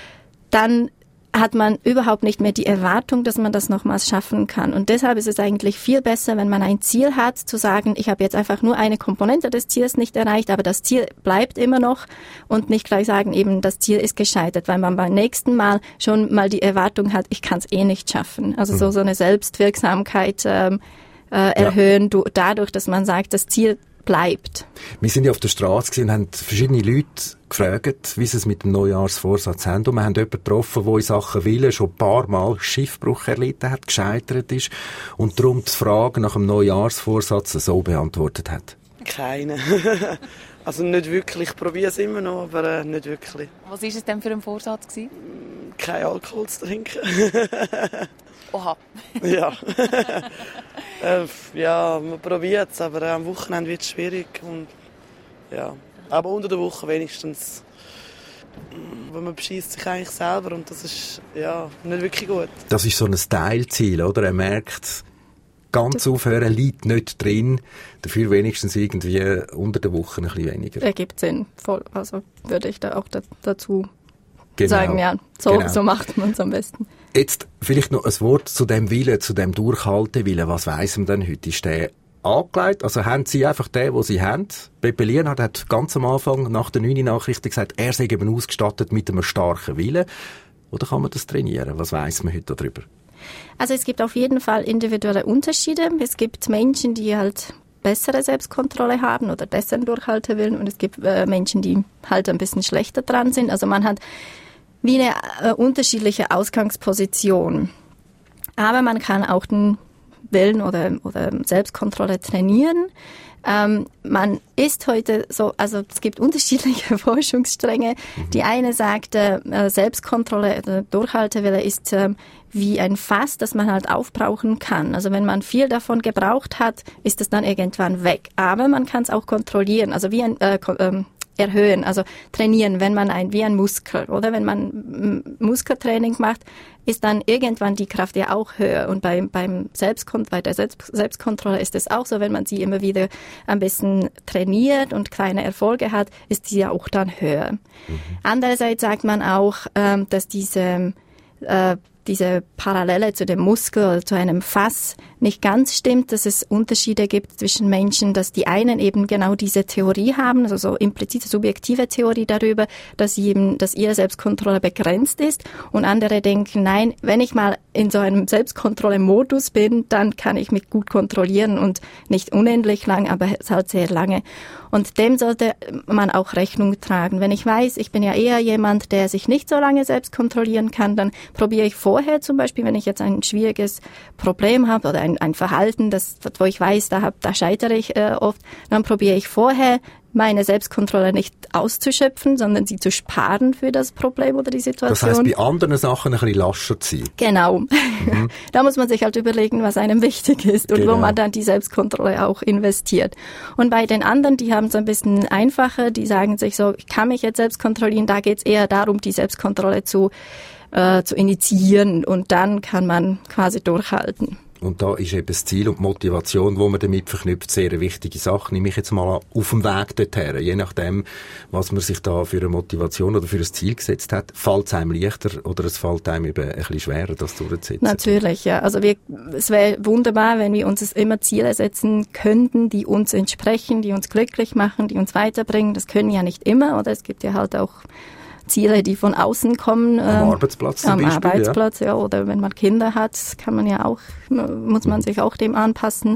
dann hat man überhaupt nicht mehr die Erwartung, dass man das nochmals schaffen kann. Und deshalb ist es eigentlich viel besser, wenn man ein Ziel hat, zu sagen, ich habe jetzt einfach nur eine Komponente des Ziels nicht erreicht, aber das Ziel bleibt immer noch und nicht gleich sagen, eben das Ziel ist gescheitert, weil man beim nächsten Mal schon mal die Erwartung hat, ich kann es eh nicht schaffen. Also so, so eine Selbstwirksamkeit ähm, äh, erhöhen, du, dadurch, dass man sagt, das Ziel bleibt. Wir sind ja auf der Straße gewesen und haben verschiedene Leute gefragt, wie sie es mit dem Neujahrsvorsatz haben. Und wir haben jemanden getroffen, der in Sachen Willen schon ein paar Mal Schiffbruch erlitten hat, gescheitert ist und darum die Frage nach dem Neujahrsvorsatz so beantwortet hat. Keine. Also nicht wirklich. Ich probiere es immer noch, aber äh, nicht wirklich. Was war es denn für ein Vorsatz gewesen? Kein Alkohol zu trinken. Oha. Ja. äh, ja, man probiert es, aber äh, am Wochenende wird es schwierig. Und, ja. Aber unter der Woche wenigstens. Weil man beschießt sich eigentlich selber und das ist ja, nicht wirklich gut. Das ist so ein Teilziel, oder? Er merkt, ganz aufhören liegt nicht drin, dafür wenigstens irgendwie unter der Woche ein bisschen weniger. Ergibt Sinn, voll. Also würde ich da auch da, dazu Genau. sagen, ja, so, Genau. so macht man es am besten. Jetzt vielleicht noch ein Wort zu dem Willen, zu dem Durchhaltewillen. Was weiss man denn heute? Ist der angelegt? Also haben Sie einfach den, den Sie haben? Pepe Lienhardt hat ganz am Anfang nach der neuen Nachrichten gesagt, er sei eben ausgestattet mit einem starken Willen. Oder kann man das trainieren? Was weiss man heute darüber? Also es gibt auf jeden Fall individuelle Unterschiede. Es gibt Menschen, die halt bessere Selbstkontrolle haben oder besseren Durchhaltewillen und es gibt äh, Menschen, die halt ein bisschen schlechter dran sind. Also man hat wie eine äh, unterschiedliche Ausgangsposition. Aber man kann auch den Willen oder, oder Selbstkontrolle trainieren. Ähm, man ist heute so, also es gibt unterschiedliche Forschungsstränge. Mhm. Die eine sagt, äh, Selbstkontrolle, äh, Durchhaltewille ist äh, wie ein Fass, das man halt aufbrauchen kann. Also wenn man viel davon gebraucht hat, ist es dann irgendwann weg. Aber man kann es auch kontrollieren. Also wie ein äh, äh, erhöhen, also trainieren, wenn man ein, wie ein Muskel, oder wenn man Muskeltraining macht, ist dann irgendwann die Kraft ja auch höher. Und beim, beim Selbstkont- bei der Selbst- Selbstkontrolle ist es auch so, wenn man sie immer wieder ein bisschen trainiert und kleine Erfolge hat, ist sie ja auch dann höher. Mhm. Andererseits sagt man auch, ähm, dass diese äh, diese Parallele zu dem Muskel oder zu einem Fass nicht ganz stimmt, dass es Unterschiede gibt zwischen Menschen, dass die einen eben genau diese Theorie haben, also so implizite subjektive Theorie darüber, dass sie eben, dass ihre Selbstkontrolle begrenzt ist, und andere denken, nein, wenn ich mal in so einem Selbstkontrolle-Modus bin, dann kann ich mich gut kontrollieren und nicht unendlich lang, aber halt sehr lange. Und dem sollte man auch Rechnung tragen. Wenn ich weiß, ich bin ja eher jemand, der sich nicht so lange selbst kontrollieren kann, dann probiere ich vorher zum Beispiel, wenn ich jetzt ein schwieriges Problem habe oder ein, ein Verhalten, das, wo ich weiß, da, hab, da scheitere ich äh, oft, dann probiere ich vorher, meine Selbstkontrolle nicht auszuschöpfen, sondern sie zu sparen für das Problem oder die Situation. Das heisst, bei anderen Sachen ein bisschen lascher zu sein. Genau. Mhm. Da muss man sich halt überlegen, was einem wichtig ist und genau, wo man dann die Selbstkontrolle auch investiert. Und bei den anderen, die haben es ein bisschen einfacher, die sagen sich so, ich kann mich jetzt selbst kontrollieren, da geht es eher darum, die Selbstkontrolle zu, äh, zu initiieren, und dann kann man quasi durchhalten. Und da ist eben das Ziel und die Motivation, die man damit verknüpft, sehr eine wichtige Sache. Nehme ich jetzt mal auf dem Weg dorthin. Je nachdem, was man sich da für eine Motivation oder für ein Ziel gesetzt hat, fällt es einem leichter oder es fällt einem eben ein bisschen schwerer, das durchzusetzen. Natürlich, ja. Also wir, es wäre wunderbar, wenn wir uns immer Ziele setzen könnten, die uns entsprechen, die uns glücklich machen, die uns weiterbringen. Das können ja nicht immer, oder es gibt ja halt auch Ziele, die von außen kommen. Am ähm, Arbeitsplatz zum am Beispiel. Am Arbeitsplatz, ja. ja. Oder wenn man Kinder hat, kann man ja auch, muss man sich auch dem anpassen.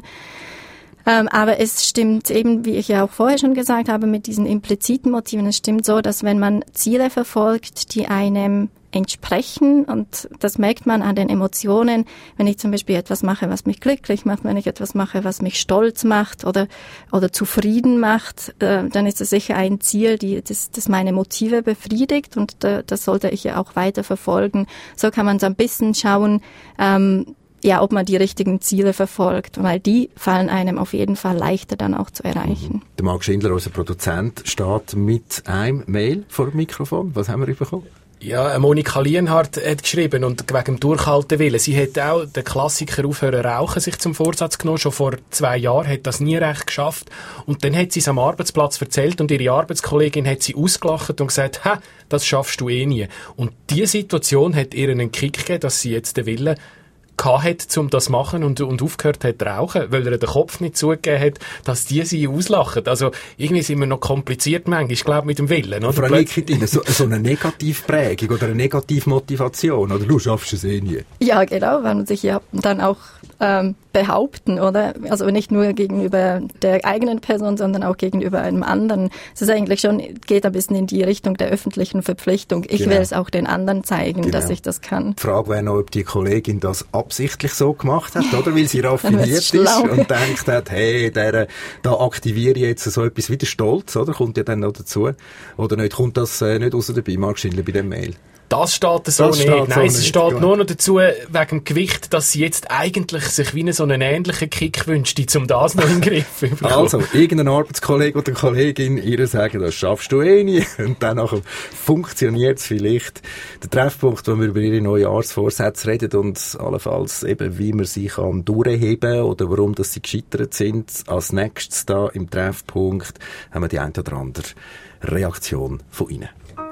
Ähm, aber es stimmt eben, wie ich ja auch vorher schon gesagt habe, mit diesen impliziten Motiven, es stimmt so, dass wenn man Ziele verfolgt, die einem entsprechen, und das merkt man an den Emotionen, wenn ich zum Beispiel etwas mache, was mich glücklich macht, wenn ich etwas mache, was mich stolz macht oder oder zufrieden macht, äh, dann ist das sicher ein Ziel, die, das, das meine Motive befriedigt, und äh, das sollte ich ja auch weiter verfolgen. So kann man so ein bisschen schauen, ähm, ja, ob man die richtigen Ziele verfolgt, weil die fallen einem auf jeden Fall leichter dann auch zu erreichen. Der Marc Schindler, unser Produzent, steht mit einem Mail vor dem Mikrofon. Was haben wir bekommen? Ja, Monika Lienhardt hat geschrieben, und wegen dem Durchhalten willen. Sie hat auch den Klassiker Aufhören rauchen sich zum Vorsatz genommen. Schon vor zwei Jahren hat das nie recht geschafft. Und dann hat sie es am Arbeitsplatz erzählt, und ihre Arbeitskollegin hat sie ausgelacht und gesagt, ha, das schaffst du eh nie. Und diese Situation hat ihr einen Kick gegeben, dass sie jetzt den Willen gehabt, um das zu machen, und, und aufgehört hat zu rauchen, weil er den Kopf nicht zugegeben hat, dass die sie auslachen. Also irgendwie sind wir noch kompliziert manchmal, ich glaube, mit dem Willen. Oder? Frau Nikitin, so, so eine Negativprägung oder eine Negativmotivation, oder du schaffst es eh nie. Ja, genau, weil man sich ja dann auch ähm, behaupten, oder? Also nicht nur gegenüber der eigenen Person, sondern auch gegenüber einem anderen. Es ist eigentlich schon, geht ein bisschen in die Richtung der öffentlichen Verpflichtung. Ich genau. will es auch den anderen zeigen, genau. dass ich das kann. Die Frage wäre noch, ob die Kollegin das absichtlich so gemacht hat, oder? Weil sie raffiniert ist und denkt hat, hey, der, da aktiviere ich jetzt so etwas wie der Stolz, oder? Kommt ja dann noch dazu. Oder nicht? Kommt das äh, nicht raus dabei, Marc Schindler, bei dem Mail? Das steht so das nicht. Steht Nein, so es nicht. steht Gut. nur noch dazu, wegen dem Gewicht, dass sie jetzt eigentlich sich wie so einen ähnlichen Kick wünscht, um das noch in den Griff zu bekommen. Also, irgendein Arbeitskollege oder Kollegin ihr sagen, das schaffst du eh nie. Und dann funktioniert es vielleicht. Der Treffpunkt, wo wir über ihre Neujahrsvorsätze reden und allenfalls eben, wie man sie kann durchheben oder warum dass sie gescheitert sind. Als nächstes da im Treffpunkt haben wir die eine oder andere Reaktion von Ihnen.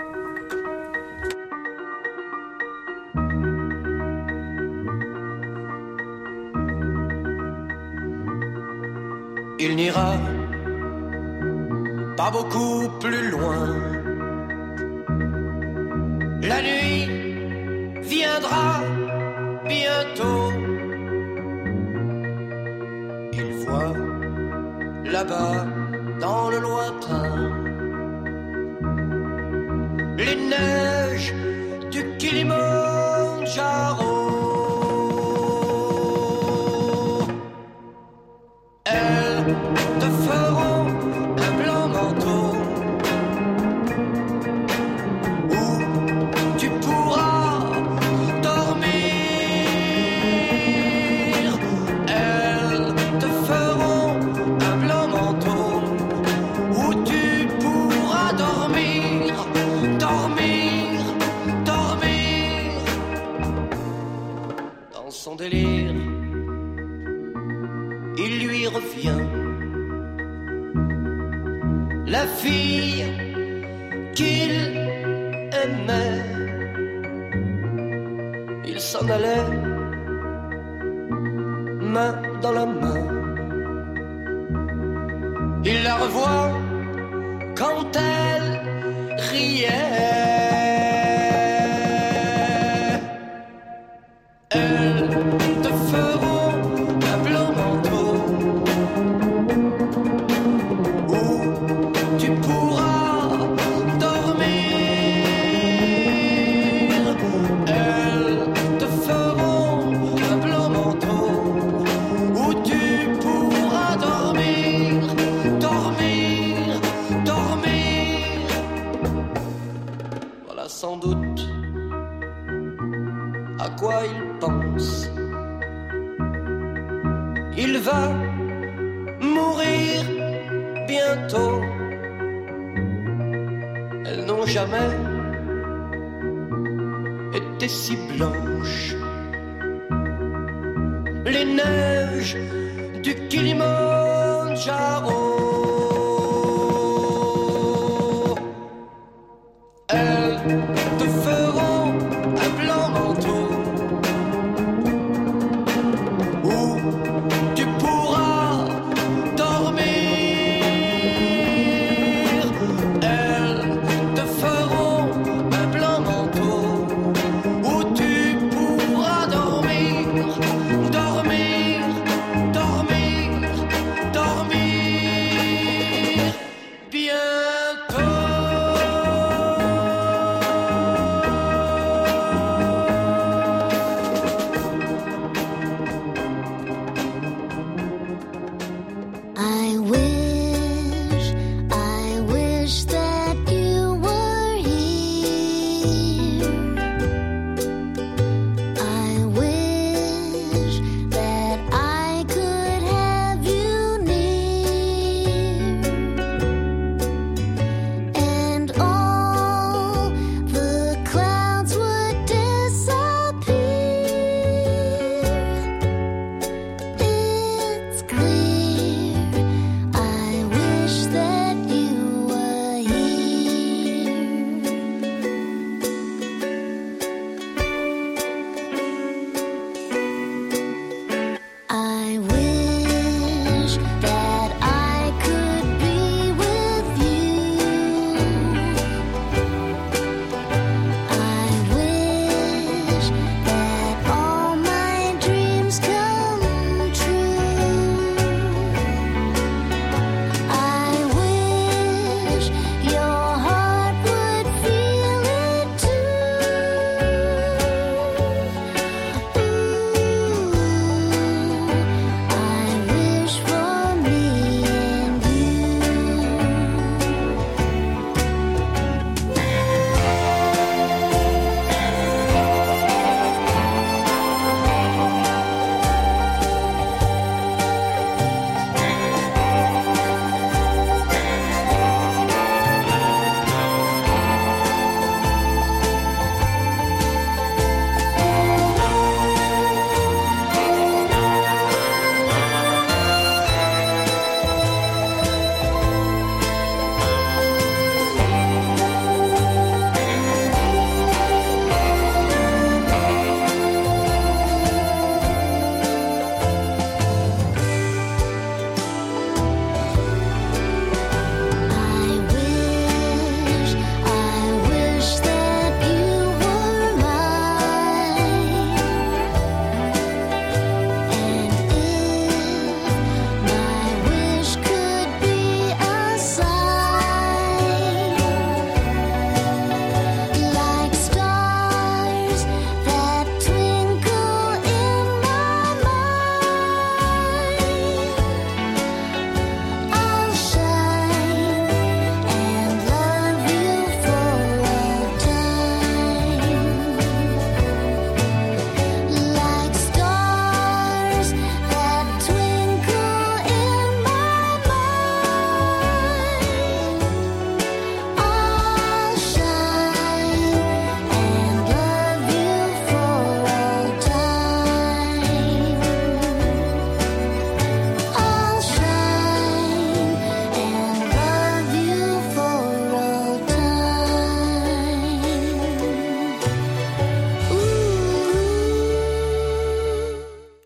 Il n'ira pas beaucoup plus loin. La nuit viendra bientôt. Il voit là-bas dans le lointain les neiges du Kilimandjaro. Elles te feront un blanc manteau où tu pourras dormir. Elles te feront un blanc manteau où tu pourras dormir. son délire, il lui revient. La fille qu'il aimait, il s'en allait, main dans la main. Il la revoit quand elle riait. Elles te feront un blanc manteau où tu pourras dormir. Elles te feront un blanc manteau où tu pourras dormir, dormir, dormir. Voilà sans doute à quoi il pense. Il va mourir bientôt. Elles n'ont jamais été si blanches. Les neiges du Kilimandjaro. Elles te feront un blanc manteau où tu pourras dormir. Elles te feront un blanc manteau où tu pourras dormir, dormir, dormir, dormir.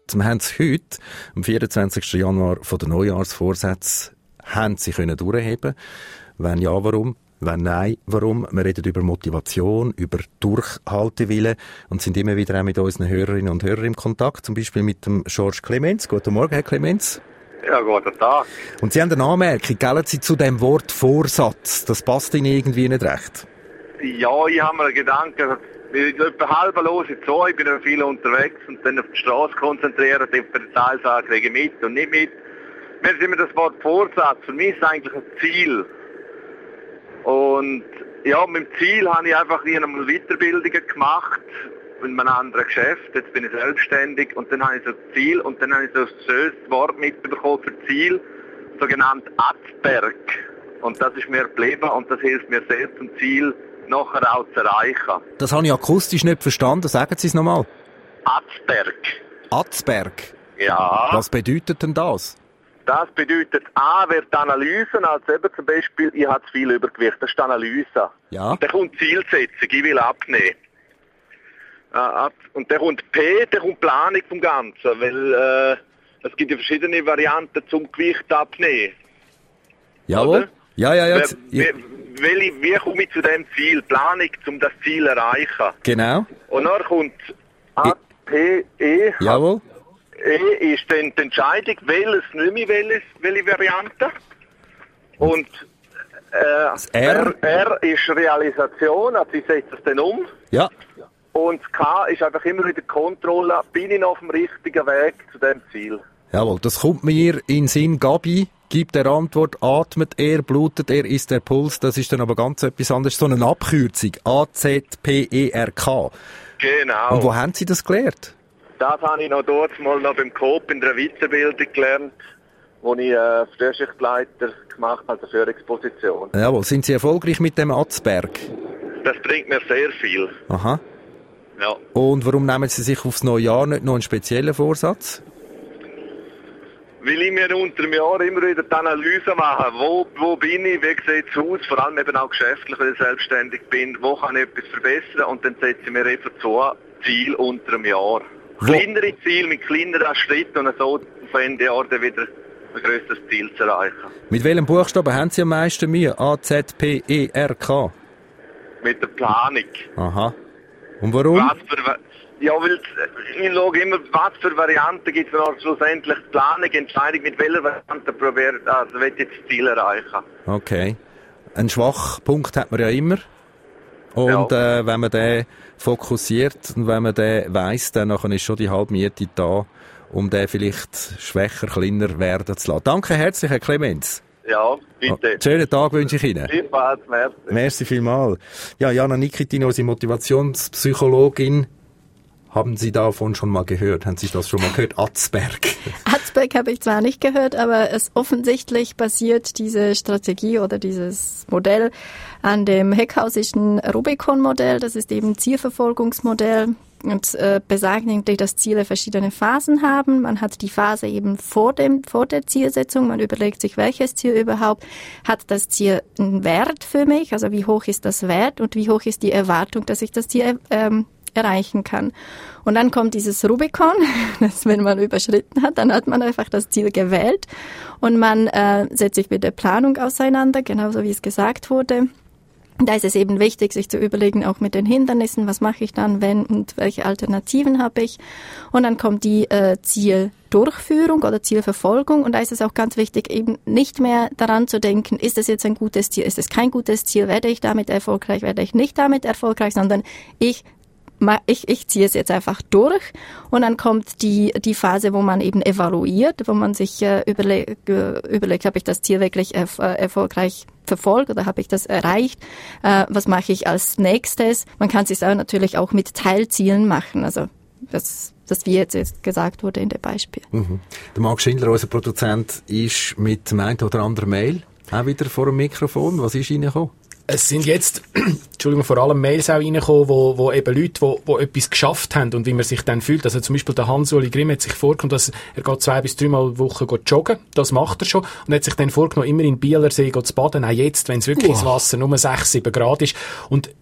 Wir haben es heute, am vierundzwanzigsten Januar, von den Neujahrsvorsätzen, haben Sie können durchheben. Wenn ja, warum? Wenn nein, warum? Wir reden über Motivation, über Durchhaltewillen und sind immer wieder auch mit unseren Hörerinnen und Hörern im Kontakt, zum Beispiel mit dem George Clemens. Guten Morgen, Herr Clemens. Ja, guten Tag. Und Sie haben eine Anmerkung, gellen Sie zu dem Wort Vorsatz? Das passt Ihnen irgendwie nicht recht. Ja, ich habe mir einen Gedanken, ich bin etwa halb los in Zoo, ich bin ja viel unterwegs und dann auf die Straße konzentriert, ich bei der Teilsache kriege ich mit und nicht mit. Mir ist immer das Wort Vorsatz, für mich ist es eigentlich ein Ziel. Und ja, mit dem Ziel habe ich einfach einmal Weiterbildungen gemacht in einem anderen Geschäft, jetzt bin ich selbstständig und dann habe ich so ein Ziel und dann habe ich so ein schönes Wort mitbekommen für Ziel, sogenannt Atzberg. Und das ist mir geblieben und das hilft mir sehr zum Ziel nachher auch zu erreichen. Das habe ich akustisch nicht verstanden, sagen Sie es nochmal. Atzberg. Atzberg? Ja. Was bedeutet denn das? Das bedeutet, A wird Analysen, also eben zum Beispiel, ich habe zu viel Übergewicht, das ist die Analyse. Ja. Und dann kommt Zielsetzung, ich will abnehmen. Und dann kommt P, dann kommt Planung vom Ganzen, weil äh, es gibt ja verschiedene Varianten zum Gewicht abnehmen. Jawohl. Oder? Ja, ja, ja. Wie, wie, wie, wie komme ich zu dem Ziel? Planung, um das Ziel zu erreichen. Genau. Und dann kommt A, P, E. Jawohl. E ist dann die Entscheidung, welches nicht mehr, welches, welche Variante. Und äh, R. R ist Realisation, also ich setze es dann um. Ja. Und K ist einfach immer wieder Kontrolle, bin ich noch auf dem richtigen Weg zu dem Ziel. Jawohl, das kommt mir in den Sinn. Gabi gibt der Antwort, atmet er, blutet er, ist der Puls. Das ist dann aber ganz etwas anderes, so eine Abkürzung. A Z P E R K. Genau. Und wo haben Sie das gelernt? Das habe ich noch dort mal noch beim Coop in der Weiterbildung gelernt, wo ich äh, Frühschichtleiter gemacht habe, also Führungsposition. Jawohl, sind Sie erfolgreich mit dem Atzberg? Das bringt mir sehr viel. Aha. Ja. Und warum nehmen Sie sich aufs neue Jahr nicht noch einen speziellen Vorsatz? Weil ich mir unter dem Jahr immer wieder die Analyse mache, wo, wo bin ich, wie sieht es aus, vor allem eben auch geschäftlich, weil ich selbstständig bin, wo kann ich etwas verbessern und dann setze ich mir einfach so ein Ziel unter dem Jahr. Wo? Kleinere Ziele mit kleineren Schritten und so auf Ende Jahr dann wieder ein grösseres Ziel zu erreichen. Mit welchem Buchstaben haben Sie am meisten Mühe? A Z P E R K? Mit der Planung. Aha. Und warum? Was für, ja, weil ich schaue immer, was für Varianten gibt es dann schlussendlich Planung, Entscheidung, mit welcher Variante probiert, also will ich jetzt das Ziel erreichen. Okay. Einen Schwachpunkt hat man ja immer. Und ja. äh, wenn man den fokussiert und wenn man den weiss, dann nachher ist schon die halbe Miete da, um den vielleicht schwächer, kleiner werden zu lassen. Danke herzlich, Herr Clemens. Ja, bitte. Oh, schönen Tag wünsche ich Ihnen. Vielmals, merci. Merci vielmals. Ja, Jana Nikitin, unsere Motivationspsychologin. Haben Sie davon schon mal gehört? Haben Sie das schon mal gehört? Atzberg. Atzberg habe ich zwar nicht gehört, aber es offensichtlich basiert diese Strategie oder dieses Modell an dem Heckhausischen Rubicon-Modell. Das ist eben ein Zielverfolgungsmodell und äh, besagt eigentlich, dass Ziele verschiedene Phasen haben. Man hat die Phase eben vor dem vor der Zielsetzung. Man überlegt sich, welches Ziel überhaupt hat das Ziel einen Wert für mich? Also wie hoch ist das Wert und wie hoch ist die Erwartung, dass ich das Ziel ähm, erreichen kann. Und dann kommt dieses Rubicon, das, wenn man überschritten hat, dann hat man einfach das Ziel gewählt und man äh, setzt sich mit der Planung auseinander, genauso wie es gesagt wurde. Da ist es eben wichtig, sich zu überlegen, auch mit den Hindernissen, was mache ich dann, wenn und welche Alternativen habe ich. Und dann kommt die äh, Zieldurchführung oder Zielverfolgung und da ist es auch ganz wichtig, eben nicht mehr daran zu denken, ist es jetzt ein gutes Ziel, ist es kein gutes Ziel, werde ich damit erfolgreich, werde ich nicht damit erfolgreich, sondern ich Ich, ich ziehe es jetzt einfach durch und dann kommt die die Phase, wo man eben evaluiert, wo man sich äh, überle äh, überlegt, habe ich das Ziel wirklich erf äh, erfolgreich verfolgt oder habe ich das erreicht? Äh, was mache ich als nächstes? Man kann es auch natürlich auch mit Teilzielen machen, also das, das wie jetzt, jetzt gesagt wurde in dem Beispiel. Mhm. Der Marc Schindler, unser Produzent, ist mit dem einen oder anderen Mail auch wieder vor dem Mikrofon. Was ist reingekommen? Es sind jetzt, Entschuldigung, vor allem Mails auch reingekommen, wo, wo eben Leute, wo, wo etwas geschafft haben und wie man sich dann fühlt. Also zum Beispiel der Hans-Uli Grimm hat sich vorgenommen, dass er geht zwei bis dreimal die Woche joggen. Das macht er schon. Und hat sich dann vorgenommen, immer in Bielersee zu baden. Auch jetzt, wenn es wirklich wow. ins Wasser nur sechs, sieben Grad ist. Und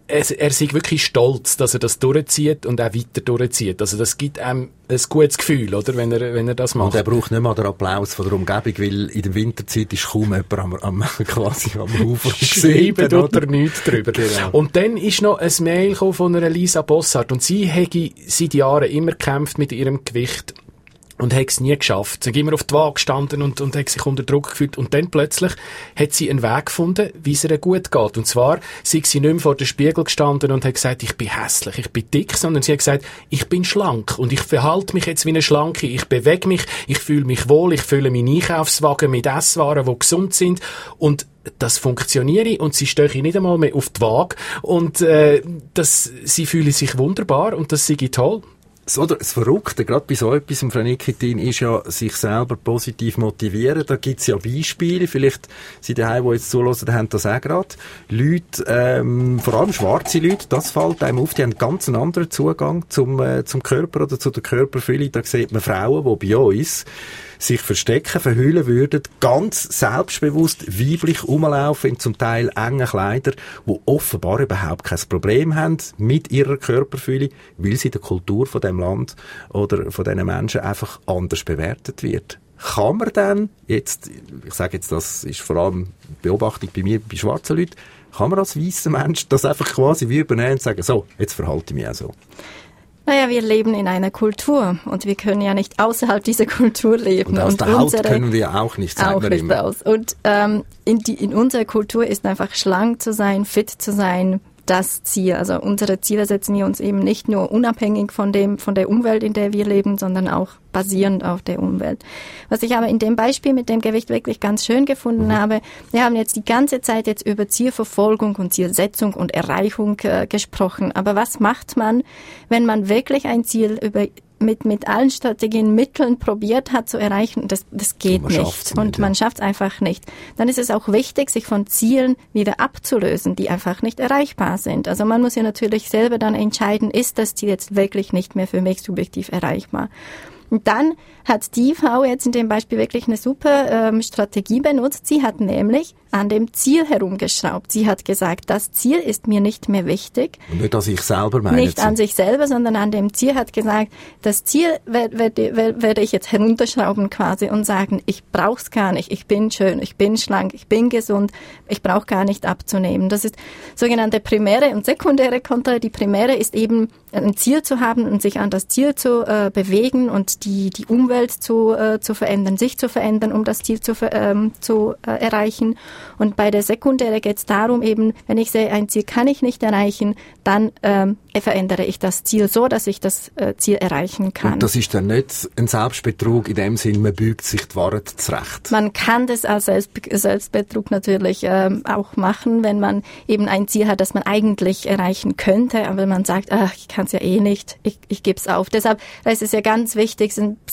er, er sei wirklich stolz, dass er das durchzieht und auch weiter durchzieht. Also das gibt einem ein gutes Gefühl, oder, wenn er, wenn er das macht. Und er braucht nicht mal den Applaus von der Umgebung, weil in der Winterzeit ist kaum jemand am, am, quasi am Ufer geschrieben oder nichts drüber. Genau. Und dann ist noch ein Mail gekommen von einer Lisa Bossart und sie hätte seit Jahren immer gekämpft mit ihrem Gewicht. Und hat es nie geschafft. Sie ist immer auf die Waage gestanden und, und hat sich unter Druck gefühlt. Und dann plötzlich hat sie einen Weg gefunden, wie es ihr gut geht. Und zwar sei sie nicht mehr vor dem Spiegel gestanden und hat gesagt, ich bin hässlich, ich bin dick, sondern sie hat gesagt, ich bin schlank und ich verhalte mich jetzt wie eine Schlanke. Ich bewege mich, ich fühle mich wohl, ich fülle meinen Einkaufswagen mit Esswaren, die gesund sind. Und das funktioniere und sie stehe nicht einmal mehr auf die Waage. Und äh, das, sie fühle sich wunderbar und das sei toll. So, das Verrückte, gerade bei so etwas, Frau Nikitin, ist ja, sich selber positiv motivieren. Da gibt's ja Beispiele. Vielleicht Sie daheim, die jetzt zuhören, haben das auch gerade. Leute, ähm, vor allem schwarze Leute, das fällt einem auf, die haben ganz einen anderen Zugang zum, äh, zum Körper oder zu der Körperfülle. Da sieht man Frauen, die bei uns sich verstecken, verhüllen würden, ganz selbstbewusst weiblich rumlaufen in zum Teil engen Kleidern, die offenbar überhaupt kein Problem haben mit ihrer Körperfülle, weil sie in der Kultur von dem Land oder von diesen Menschen einfach anders bewertet wird. Kann man dann, jetzt, ich sage jetzt, das ist vor allem Beobachtung bei mir, bei schwarzen Leuten, kann man als weisser Mensch das einfach quasi wie übernehmen und sagen, so, jetzt verhalte ich mich auch so? Naja, wir leben in einer Kultur und wir können ja nicht außerhalb dieser Kultur leben. Und aus und der Haut unsere, können wir ja auch nicht, sagen auch wir nicht immer. Aus. Und ähm, in, die, in unserer Kultur ist einfach schlank zu sein, fit zu sein, das Ziel. Also unsere Ziele setzen wir uns eben nicht nur unabhängig von dem, von der Umwelt, in der wir leben, sondern auch basierend auf der Umwelt. Was ich aber in dem Beispiel mit dem Gewicht wirklich ganz schön gefunden mhm. habe, wir haben jetzt die ganze Zeit jetzt über Zielverfolgung und Zielsetzung und Erreichung äh, gesprochen. Aber was macht man, wenn man wirklich ein Ziel über mit mit allen Strategien, Mitteln probiert hat zu erreichen, das das geht man nicht. nicht Und man schafft es einfach nicht. Dann ist es auch wichtig, sich von Zielen wieder abzulösen, die einfach nicht erreichbar sind. Also man muss ja natürlich selber dann entscheiden, ist das Ziel jetzt wirklich nicht mehr für mich subjektiv erreichbar. Und dann hat die Frau jetzt in dem Beispiel wirklich eine super ähm, Strategie benutzt. Sie hat nämlich an dem Ziel herumgeschraubt. Sie hat gesagt, das Ziel ist mir nicht mehr wichtig. Und nicht an sich selber, meinen Nicht Sie? an sich selber, sondern an dem Ziel, hat gesagt, das Ziel werde, werde, werde ich jetzt herunterschrauben quasi und sagen, ich brauch's gar nicht, ich bin schön, ich bin schlank, ich bin gesund, ich brauche gar nicht abzunehmen. Das ist sogenannte primäre und sekundäre Kontrolle. Die primäre ist eben, ein Ziel zu haben und sich an das Ziel zu äh, bewegen und die, die Umwelt zu, äh, zu verändern, sich zu verändern, um das Ziel zu, ähm, zu äh, erreichen. Und bei der Sekundäre geht es darum eben, wenn ich sehe, ein Ziel kann ich nicht erreichen, dann ähm, verändere ich das Ziel so, dass ich das äh, Ziel erreichen kann. Und das ist dann nicht ein Selbstbetrug in dem Sinn, man bügt sich die Ware zurecht. Man kann das als Selbstbe- Selbstbetrug natürlich ähm, auch machen, wenn man eben ein Ziel hat, das man eigentlich erreichen könnte, aber man sagt, ach, ich kann es ja eh nicht, ich, ich gebe es auf. Deshalb ist es ja ganz wichtig,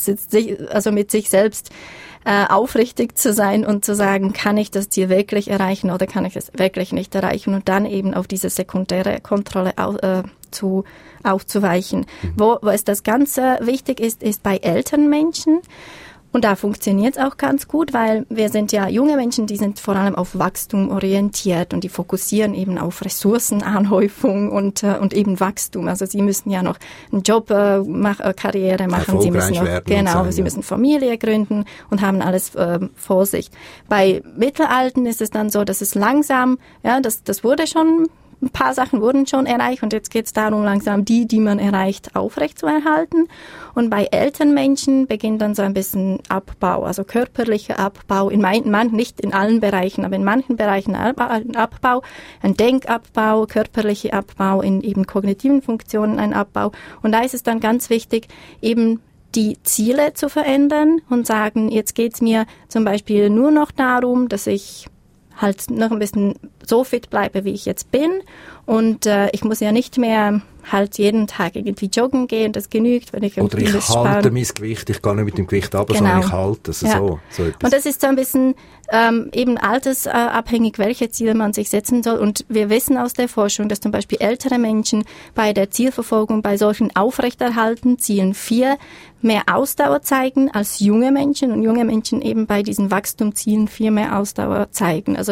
also mit sich selbst äh, aufrichtig zu sein und zu sagen, kann ich das Ziel wirklich erreichen oder kann ich es wirklich nicht erreichen und dann eben auf diese sekundäre Kontrolle au, äh, zu aufzuweichen. Mhm. Wo, wo es das Ganze wichtig ist, ist bei älteren Menschen. Und da funktioniert es auch ganz gut, weil wir sind ja junge Menschen, die sind vor allem auf Wachstum orientiert und die fokussieren eben auf Ressourcenanhäufung und äh, und eben Wachstum. Also sie müssen ja noch einen Job, äh, mach, äh, Karriere machen, sie müssen noch, genau, sie müssen Familie gründen und haben alles äh, vor sich. Bei Mittelalten ist es dann so, dass es langsam, ja, das das wurde schon ein paar Sachen wurden schon erreicht und jetzt geht es darum, langsam die, die man erreicht, aufrechtzuerhalten. Und bei älteren Menschen beginnt dann so ein bisschen Abbau, also körperlicher Abbau, in manchen, man, nicht in allen Bereichen, aber in manchen Bereichen ein Abbau, ein Denkabbau, körperlicher Abbau, in eben kognitiven Funktionen ein Abbau. Und da ist es dann ganz wichtig, eben die Ziele zu verändern und sagen, jetzt geht's mir zum Beispiel nur noch darum, dass ich halt noch ein bisschen so fit bleibe, wie ich jetzt bin. Und äh, ich muss ja nicht mehr halt jeden Tag irgendwie joggen gehen, das genügt, wenn ich Oder ich halte sparen. mein Gewicht, ich gehe nicht mit dem Gewicht runter, Genau. sondern ich halte es. Ja. So, so etwas. Und das ist so ein bisschen ähm, eben altersabhängig, welche Ziele man sich setzen soll. Und wir wissen aus der Forschung, dass zum Beispiel ältere Menschen bei der Zielverfolgung, bei solchen Aufrechterhalten, Zielen vier, mehr Ausdauer zeigen als junge Menschen und junge Menschen eben bei diesen Wachstumszielen viel mehr Ausdauer zeigen. Also das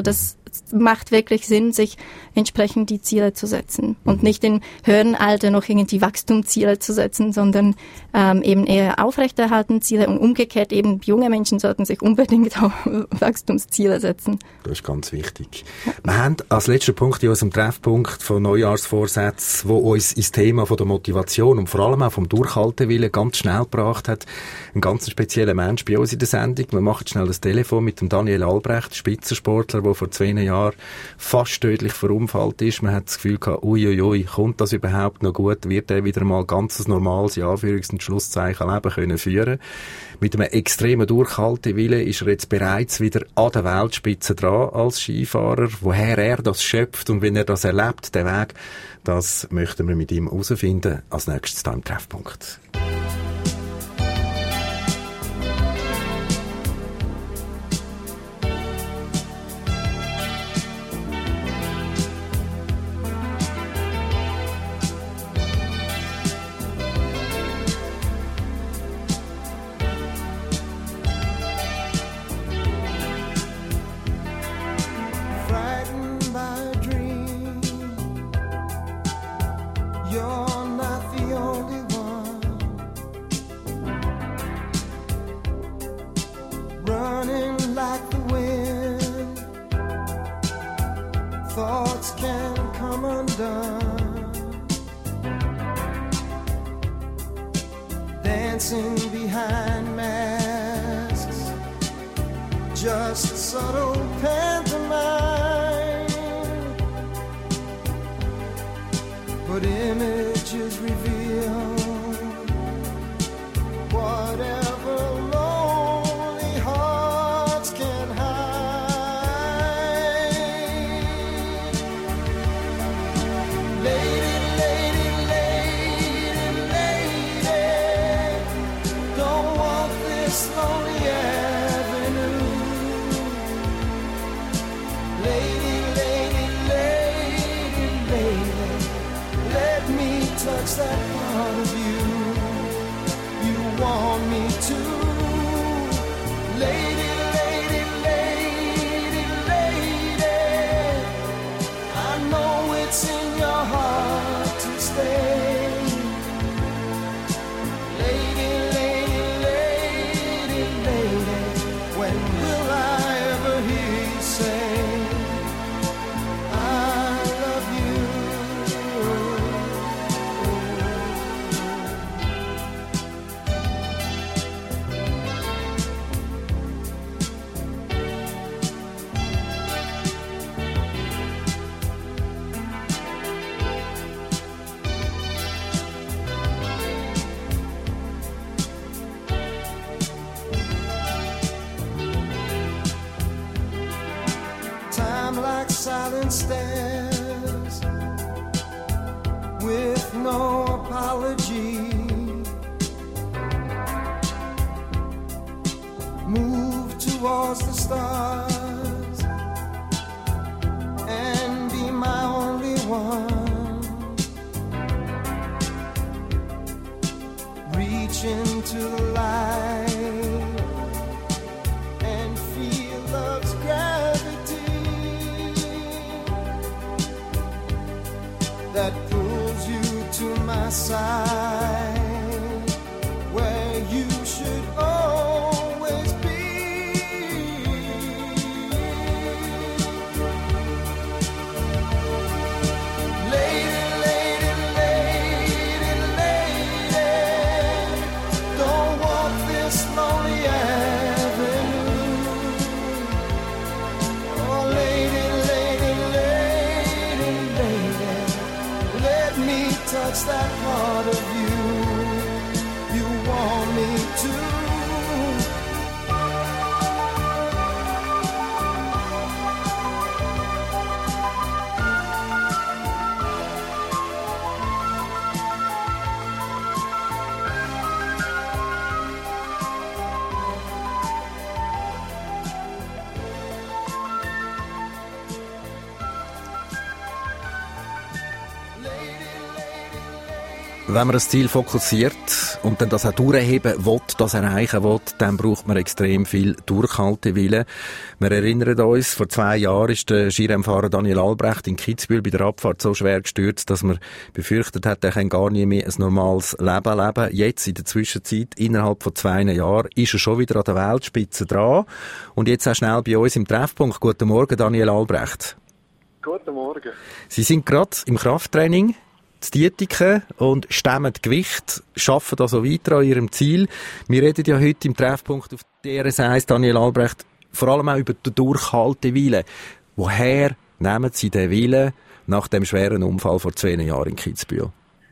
es macht wirklich Sinn, sich entsprechend die Ziele zu setzen und nicht in höheren Alter noch irgendwie Wachstumsziele zu setzen, sondern ähm, eben eher aufrechterhalten Ziele und umgekehrt eben junge Menschen sollten sich unbedingt auch Wachstumsziele setzen. Das ist ganz wichtig. Ja. Wir haben als letzter Punkt in unserem Treffpunkt von Neujahrsvorsätzen, wo uns ins Thema von der Motivation und vor allem auch vom Durchhaltewillen ganz schnell gebracht hat, ein ganz spezieller Mensch bei uns in der Sendung. Wir machen schnell das Telefon mit dem Daniel Albrecht, Spitzensportler, der vor zwei Jahren fast tödlich verunfallt ist. Man hat das Gefühl gehabt, uiuiui, kommt das überhaupt noch gut? Wird er wieder mal ganz ein normales, in Anführungs- und Schlusszeichen, Leben können führen? Mit einem extremen Durchhaltewillen ist er jetzt bereits wieder an der Weltspitze dran als Skifahrer. Woher er das schöpft und wenn er das erlebt, den Weg, das möchten wir mit ihm herausfinden. Als nächstes hier im Treffpunkt. silent stares with no apology. Move towards the stars and be my only one. Reach into the light and feel love's gravity that pulls you to my side, where you should always be. Lady, lady, lady, lady, don't walk this lonely avenue. Oh, lady, lady, lady, lady, let me touch that part of you you want me to. Wenn man ein Ziel fokussiert und dann das auch durchheben will, das erreichen will, dann braucht man extrem viel Durchhaltewillen. Wir erinnern uns, vor zwei Jahren ist der Skirennfahrer Daniel Albrecht in Kitzbühel bei der Abfahrt so schwer gestürzt, dass man befürchtet hat, er kann gar nie mehr ein normales Leben leben. Jetzt, in der Zwischenzeit, innerhalb von zwei Jahren, ist er schon wieder an der Weltspitze dran. Und jetzt auch schnell bei uns im Treffpunkt. Guten Morgen, Daniel Albrecht. Guten Morgen. Sie sind gerade im Krafttraining zu Dietiken und stemmen Gewicht, arbeiten also weiter an Ihrem Ziel. Wir reden ja heute im Treffpunkt auf D R S eins, Daniel Albrecht, vor allem auch über den Durchhaltewillen. Woher nehmen Sie den Willen nach dem schweren Unfall vor zwei Jahren in Kitzbühel?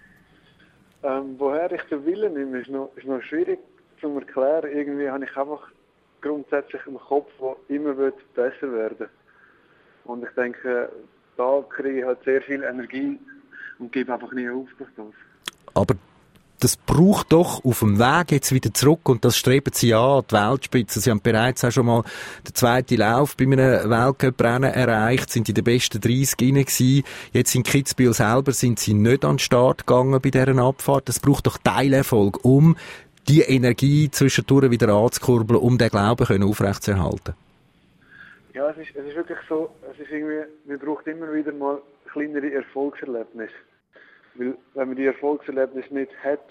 Ähm, woher ich den Willen nehme, ist noch, ist noch schwierig zu erklären. Irgendwie habe ich einfach grundsätzlich im Kopf, der immer besser werden will. Und ich denke, da kriege ich halt sehr viel Energie und gebe einfach nie auf durch das. Aber das braucht doch auf dem Weg jetzt wieder zurück und das streben Sie an, die Weltspitze. Sie haben bereits auch schon mal den zweiten Lauf bei einem Weltcuprennen erreicht, sind in den besten dreißig rein gewesen. Jetzt in Kitzbühel selber sind Sie nicht an den Start gegangen bei dieser Abfahrt. Das braucht doch Teilerfolg, um die Energie zwischendurch wieder anzukurbeln, um den Glauben können aufrechtzuerhalten. Ja, es ist, es ist wirklich so, es ist irgendwie, man braucht immer wieder mal kleinere Erfolgserlebnisse. Weil, wenn man die Erfolgserlebnisse nicht hat,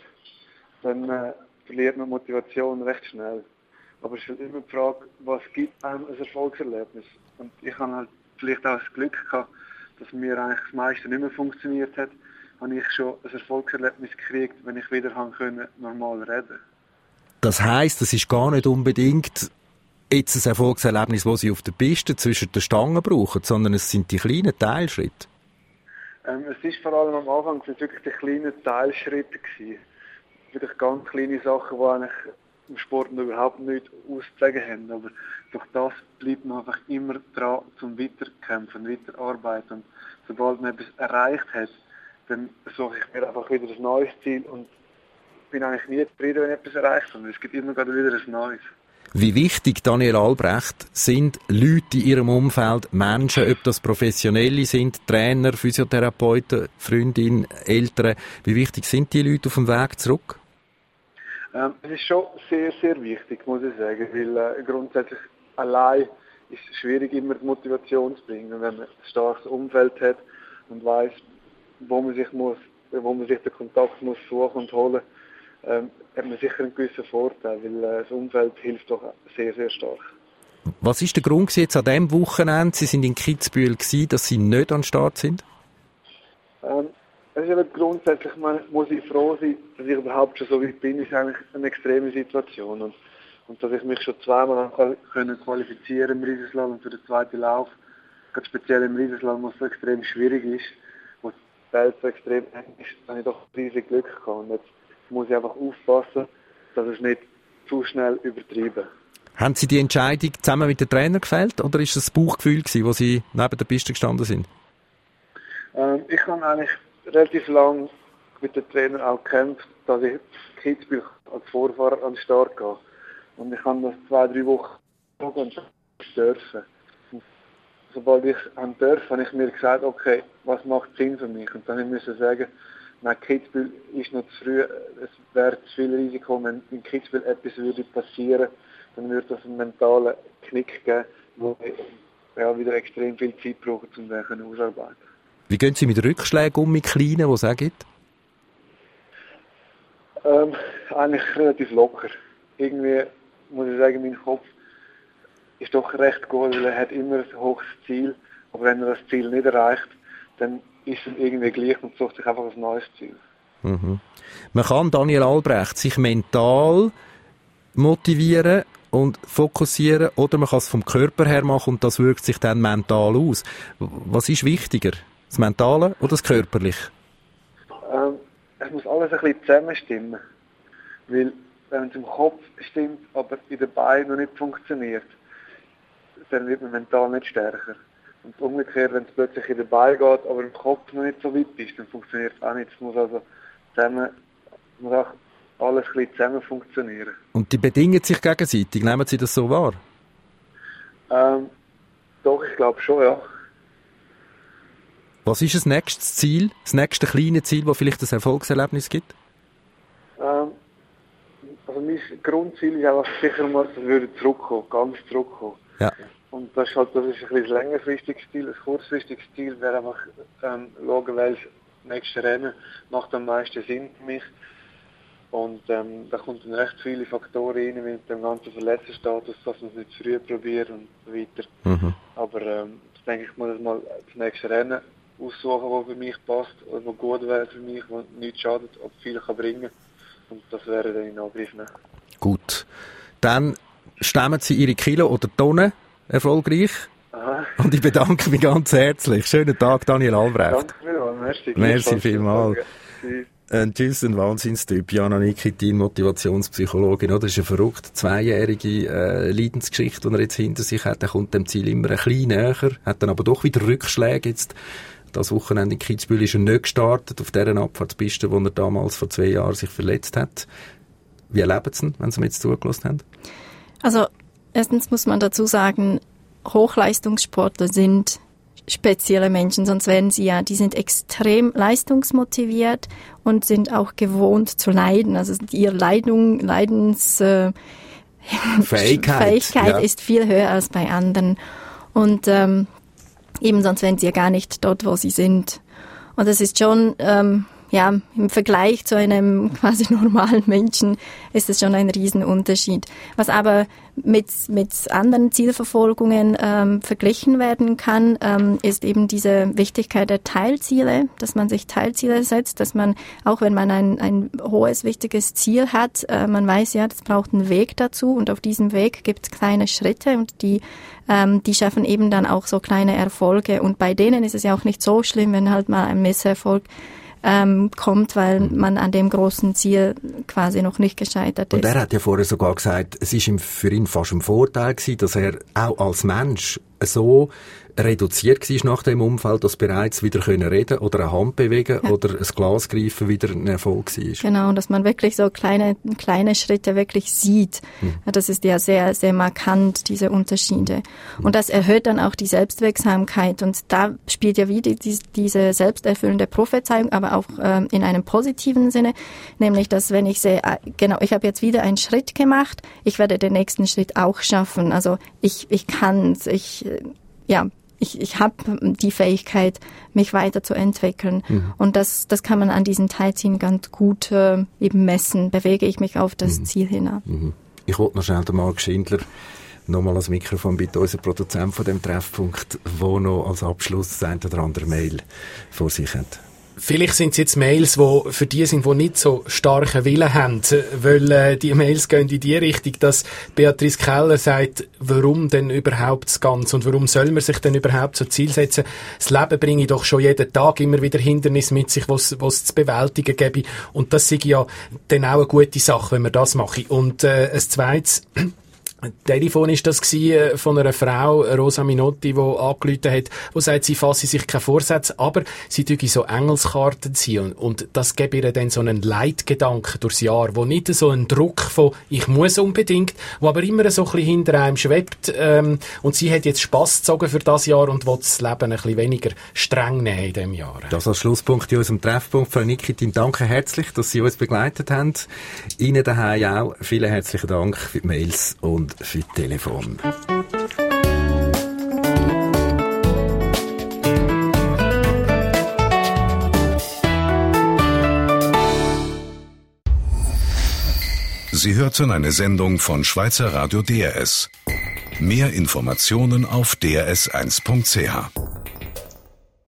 dann äh, verliert man Motivation recht schnell. Aber es ist halt immer die Frage, was gibt einem ein Erfolgserlebnis? Und ich habe halt vielleicht auch das Glück gehabt, dass mir eigentlich das meiste nicht mehr funktioniert hat, habe ich schon ein Erfolgserlebnis gekriegt, wenn ich wieder haben können, normal reden. Das heisst, es ist gar nicht unbedingt jetzt ein Erfolgserlebnis, das Sie auf der Piste zwischen den Stangen brauchen, sondern es sind die kleinen Teilschritte. Ähm, es ist vor allem am Anfang sind wirklich die kleinen Teilschritte gewesen. Wirklich ganz kleine Sachen, die eigentlich im Sport noch überhaupt nichts auszusagen haben. Aber durch das bleibt man einfach immer dran, zum Weiterkämpfen, weiterarbeiten. Und sobald man etwas erreicht hat, dann suche ich mir einfach wieder ein neues Ziel und bin eigentlich nie zufrieden, wenn ich etwas erreicht habe. Es gibt immer wieder ein neues. Wie wichtig, Daniel Albrecht, sind Leute in Ihrem Umfeld, Menschen, ob das Professionelle sind, Trainer, Physiotherapeuten, Freundinnen, Eltern, wie wichtig sind die Leute auf dem Weg zurück? Ähm, es ist schon sehr, sehr wichtig, muss ich sagen, weil äh, grundsätzlich allein ist es schwierig, immer die Motivation zu bringen. Und wenn man ein starkes Umfeld hat und weiss, wo man sich muss, wo man sich den Kontakt muss suchen und holen, ähm, hat man sicher einen gewissen Vorteil, weil äh, das Umfeld hilft doch sehr, sehr stark. Was ist der Grund jetzt an diesem Wochenende? Sie sind in Kitzbühel gewesen, dass Sie nicht an den Start sind? Ähm, es ist eben grundsätzlich, man muss ich froh sein, dass ich überhaupt schon so weit bin, ist eigentlich eine extreme Situation. Und, und dass ich mich schon zweimal können qualifizieren im Riesenslalom für den zweiten Lauf, gerade speziell im Riesenslalom, was so extrem schwierig ist, wo die Welt so extrem eng ist, habe ich doch riesig Glück gehabt. Und jetzt muss ich einfach aufpassen, dass es nicht zu schnell übertrieben. Haben Sie die Entscheidung zusammen mit dem Trainer gefällt oder ist es das Bauchgefühl gewesen, wo Sie neben der Piste gestanden sind? Ähm, ich habe eigentlich relativ lange mit dem Trainer auch gekämpft, dass ich Kitzbühel als Vorfahrer an den Start gehe. Und ich habe das zwei, drei Wochen dürfen. Und sobald ich an durfte, habe ich mir gesagt, okay, was macht Sinn für mich? Und dann musste ich sagen, nein, Kitzbühel ist noch zu früh, es wäre zu viel Risiko, wenn in Kitzbühel etwas würde passieren, dann würde das einen mentalen Knick geben, wo ich ja, wieder extrem viel Zeit brauche, um den auszuarbeiten. Wie gehen Sie mit Rückschlägen um, mit kleinen, die es auch gibt? Ähm, eigentlich relativ locker. Irgendwie muss ich sagen, mein Kopf ist doch recht gut, weil er hat immer ein hohes Ziel, aber wenn er das Ziel nicht erreicht, dann ist es irgendwie gleich und sucht sich einfach ein neues Ziel. Mhm. Man kann, Daniel Albrecht, sich mental motivieren und fokussieren oder man kann es vom Körper her machen und das wirkt sich dann mental aus. Was ist wichtiger, das Mentale oder das Körperliche? Ähm, es muss alles ein bisschen zusammenstimmen, weil wenn es im Kopf stimmt, aber in den Beinen noch nicht funktioniert, dann wird man mental nicht stärker. Und umgekehrt, wenn es plötzlich in den Beinen geht, aber im Kopf noch nicht so weit ist, dann funktioniert es auch nicht. Es muss also zusammen, muss auch alles ein bisschen zusammen funktionieren. Und die bedingen sich gegenseitig, nehmen Sie das so wahr? Ähm, doch, ich glaube schon, ja. Was ist das nächste Ziel, das nächste kleine Ziel, das vielleicht ein Erfolgserlebnis gibt? Ähm, also mein Grundziel ist einfach sicher mal, dass wir zurückkommen, ganz zurückkommen. Ja. Und das ist halt, das ist ein bisschen längerfristiges Ziel. Ein kurzfristiges Ziel wäre einfach ähm, schauen, welches nächste Rennen macht am meisten Sinn für mich. Und ähm, da kommt dann recht viele Faktoren rein mit dem ganzen Verletzungsstatus, dass man es nicht zu früh probiert und so weiter. Mhm. Aber ähm, ich denke, ich muss mal das nächste Rennen aussuchen, das für mich passt, oder was gut wäre für mich, was nichts schadet, ob viel kann bringen. Und das wäre dann in Angriff nehmen. Gut. Dann stemmen Sie Ihre Kilo oder Tonnen erfolgreich. Aha. Und ich bedanke mich ganz herzlich. Schönen Tag, Daniel Albrecht. Danke vielmals. Merci. Merci vielmals. Ein tschüss, ein Wahnsinnstyp. Jana Nikitin, Motivationspsychologin. Das ist eine verrückte, zweijährige äh, Leidensgeschichte, die er jetzt hinter sich hat. Er kommt dem Ziel immer ein bisschen näher, hat dann aber doch wieder Rückschläge. Jetzt, das Wochenende in Kitzbühel ist er nicht gestartet, auf dieser Abfahrtspiste, wo er damals vor zwei Jahren sich verletzt hat. Wie erleben Sie ihn, wenn Sie mir jetzt zugelassen haben? Also, erstens muss man dazu sagen, Hochleistungssportler sind spezielle Menschen, sonst wären sie ja, die sind extrem leistungsmotiviert und sind auch gewohnt zu leiden. Also ihre Leidung, Leidens äh, Fähigkeit, Fähigkeit ja. ist viel höher als bei anderen. Und ähm, eben sonst wären sie ja gar nicht dort, wo sie sind. Und das ist schon, ähm, ja, im Vergleich zu einem quasi normalen Menschen ist es schon ein Riesenunterschied. Was aber mit, mit anderen Zielverfolgungen ähm, verglichen werden kann, ähm, ist eben diese Wichtigkeit der Teilziele, dass man sich Teilziele setzt, dass man, auch wenn man ein, ein hohes, wichtiges Ziel hat, äh, man weiß ja, das braucht einen Weg dazu und auf diesem Weg gibt es kleine Schritte und die ähm, die schaffen eben dann auch so kleine Erfolge und bei denen ist es ja auch nicht so schlimm, wenn halt mal ein Misserfolg Ähm, kommt, weil man an dem großen Ziel quasi noch nicht gescheitert ist. Und er hat ja vorher sogar gesagt, es ist ihm für ihn fast ein Vorteil gewesen, dass er auch als Mensch so reduziert war nach dem Unfall, dass bereits wieder können reden oder eine Hand bewegen ja. oder ein Glas greifen wieder ein Erfolg war. Genau, dass man wirklich so kleine, kleine Schritte wirklich sieht. Mhm. Das ist ja sehr, sehr markant, diese Unterschiede. Mhm. Und das erhöht dann auch die Selbstwirksamkeit. Und da spielt ja wieder die, diese selbsterfüllende Prophezeiung, aber auch ähm, in einem positiven Sinne. Nämlich, dass wenn ich sehe, genau, ich habe jetzt wieder einen Schritt gemacht, ich werde den nächsten Schritt auch schaffen. Also ich, ich kann es, ich, ja, Ich, ich habe die Fähigkeit, mich weiterzuentwickeln. Mhm. Und das, das kann man an diesen Teilzielen ganz gut äh, eben messen. Bewege ich mich auf das mhm. Ziel hinab. Mhm. Ich wollte noch schnell den Marc Schindler nochmal als Mikrofon bitte, unser Produzent von dem Treffpunkt, der noch als Abschluss das eine oder andere Mail vor sich hat. Vielleicht sind es jetzt Mails, die für die sind, die nicht so starken Willen haben, weil äh, die Mails gehen in die Richtung, dass Beatrice Keller sagt, warum denn überhaupt das Ganze und warum soll man sich denn überhaupt so Ziel setzen? Das Leben bringe doch schon jeden Tag immer wieder Hindernisse mit sich, was es zu bewältigen gäbe und das sei ja dann auch eine gute Sache, wenn man das mache. Und äh, ein zweites Telefon ist das gewesen, von einer Frau, Rosa Minotti, die angerufen hat, die sagt, sie fasse sich keine Vorsätze, aber sie tue so Engelskarten ziehen. Und das gibt ihr dann so einen Leitgedanken durchs Jahr, wo nicht so ein Druck von, ich muss unbedingt, wo aber immer so ein bisschen hinter einem schwebt. Ähm, und sie hat jetzt Spass gezogen für das Jahr und will das Leben ein bisschen weniger streng nehmen in diesem Jahr. Das als Schlusspunkt in unserem Treffpunkt. Frau Nikitin, danke herzlich, dass Sie uns begleitet haben. Ihnen daheim auch vielen herzlichen Dank für die Mails und für das Telefon. Sie hörten eine Sendung von Schweizer Radio D R S. Mehr Informationen auf d r s eins punkt c h.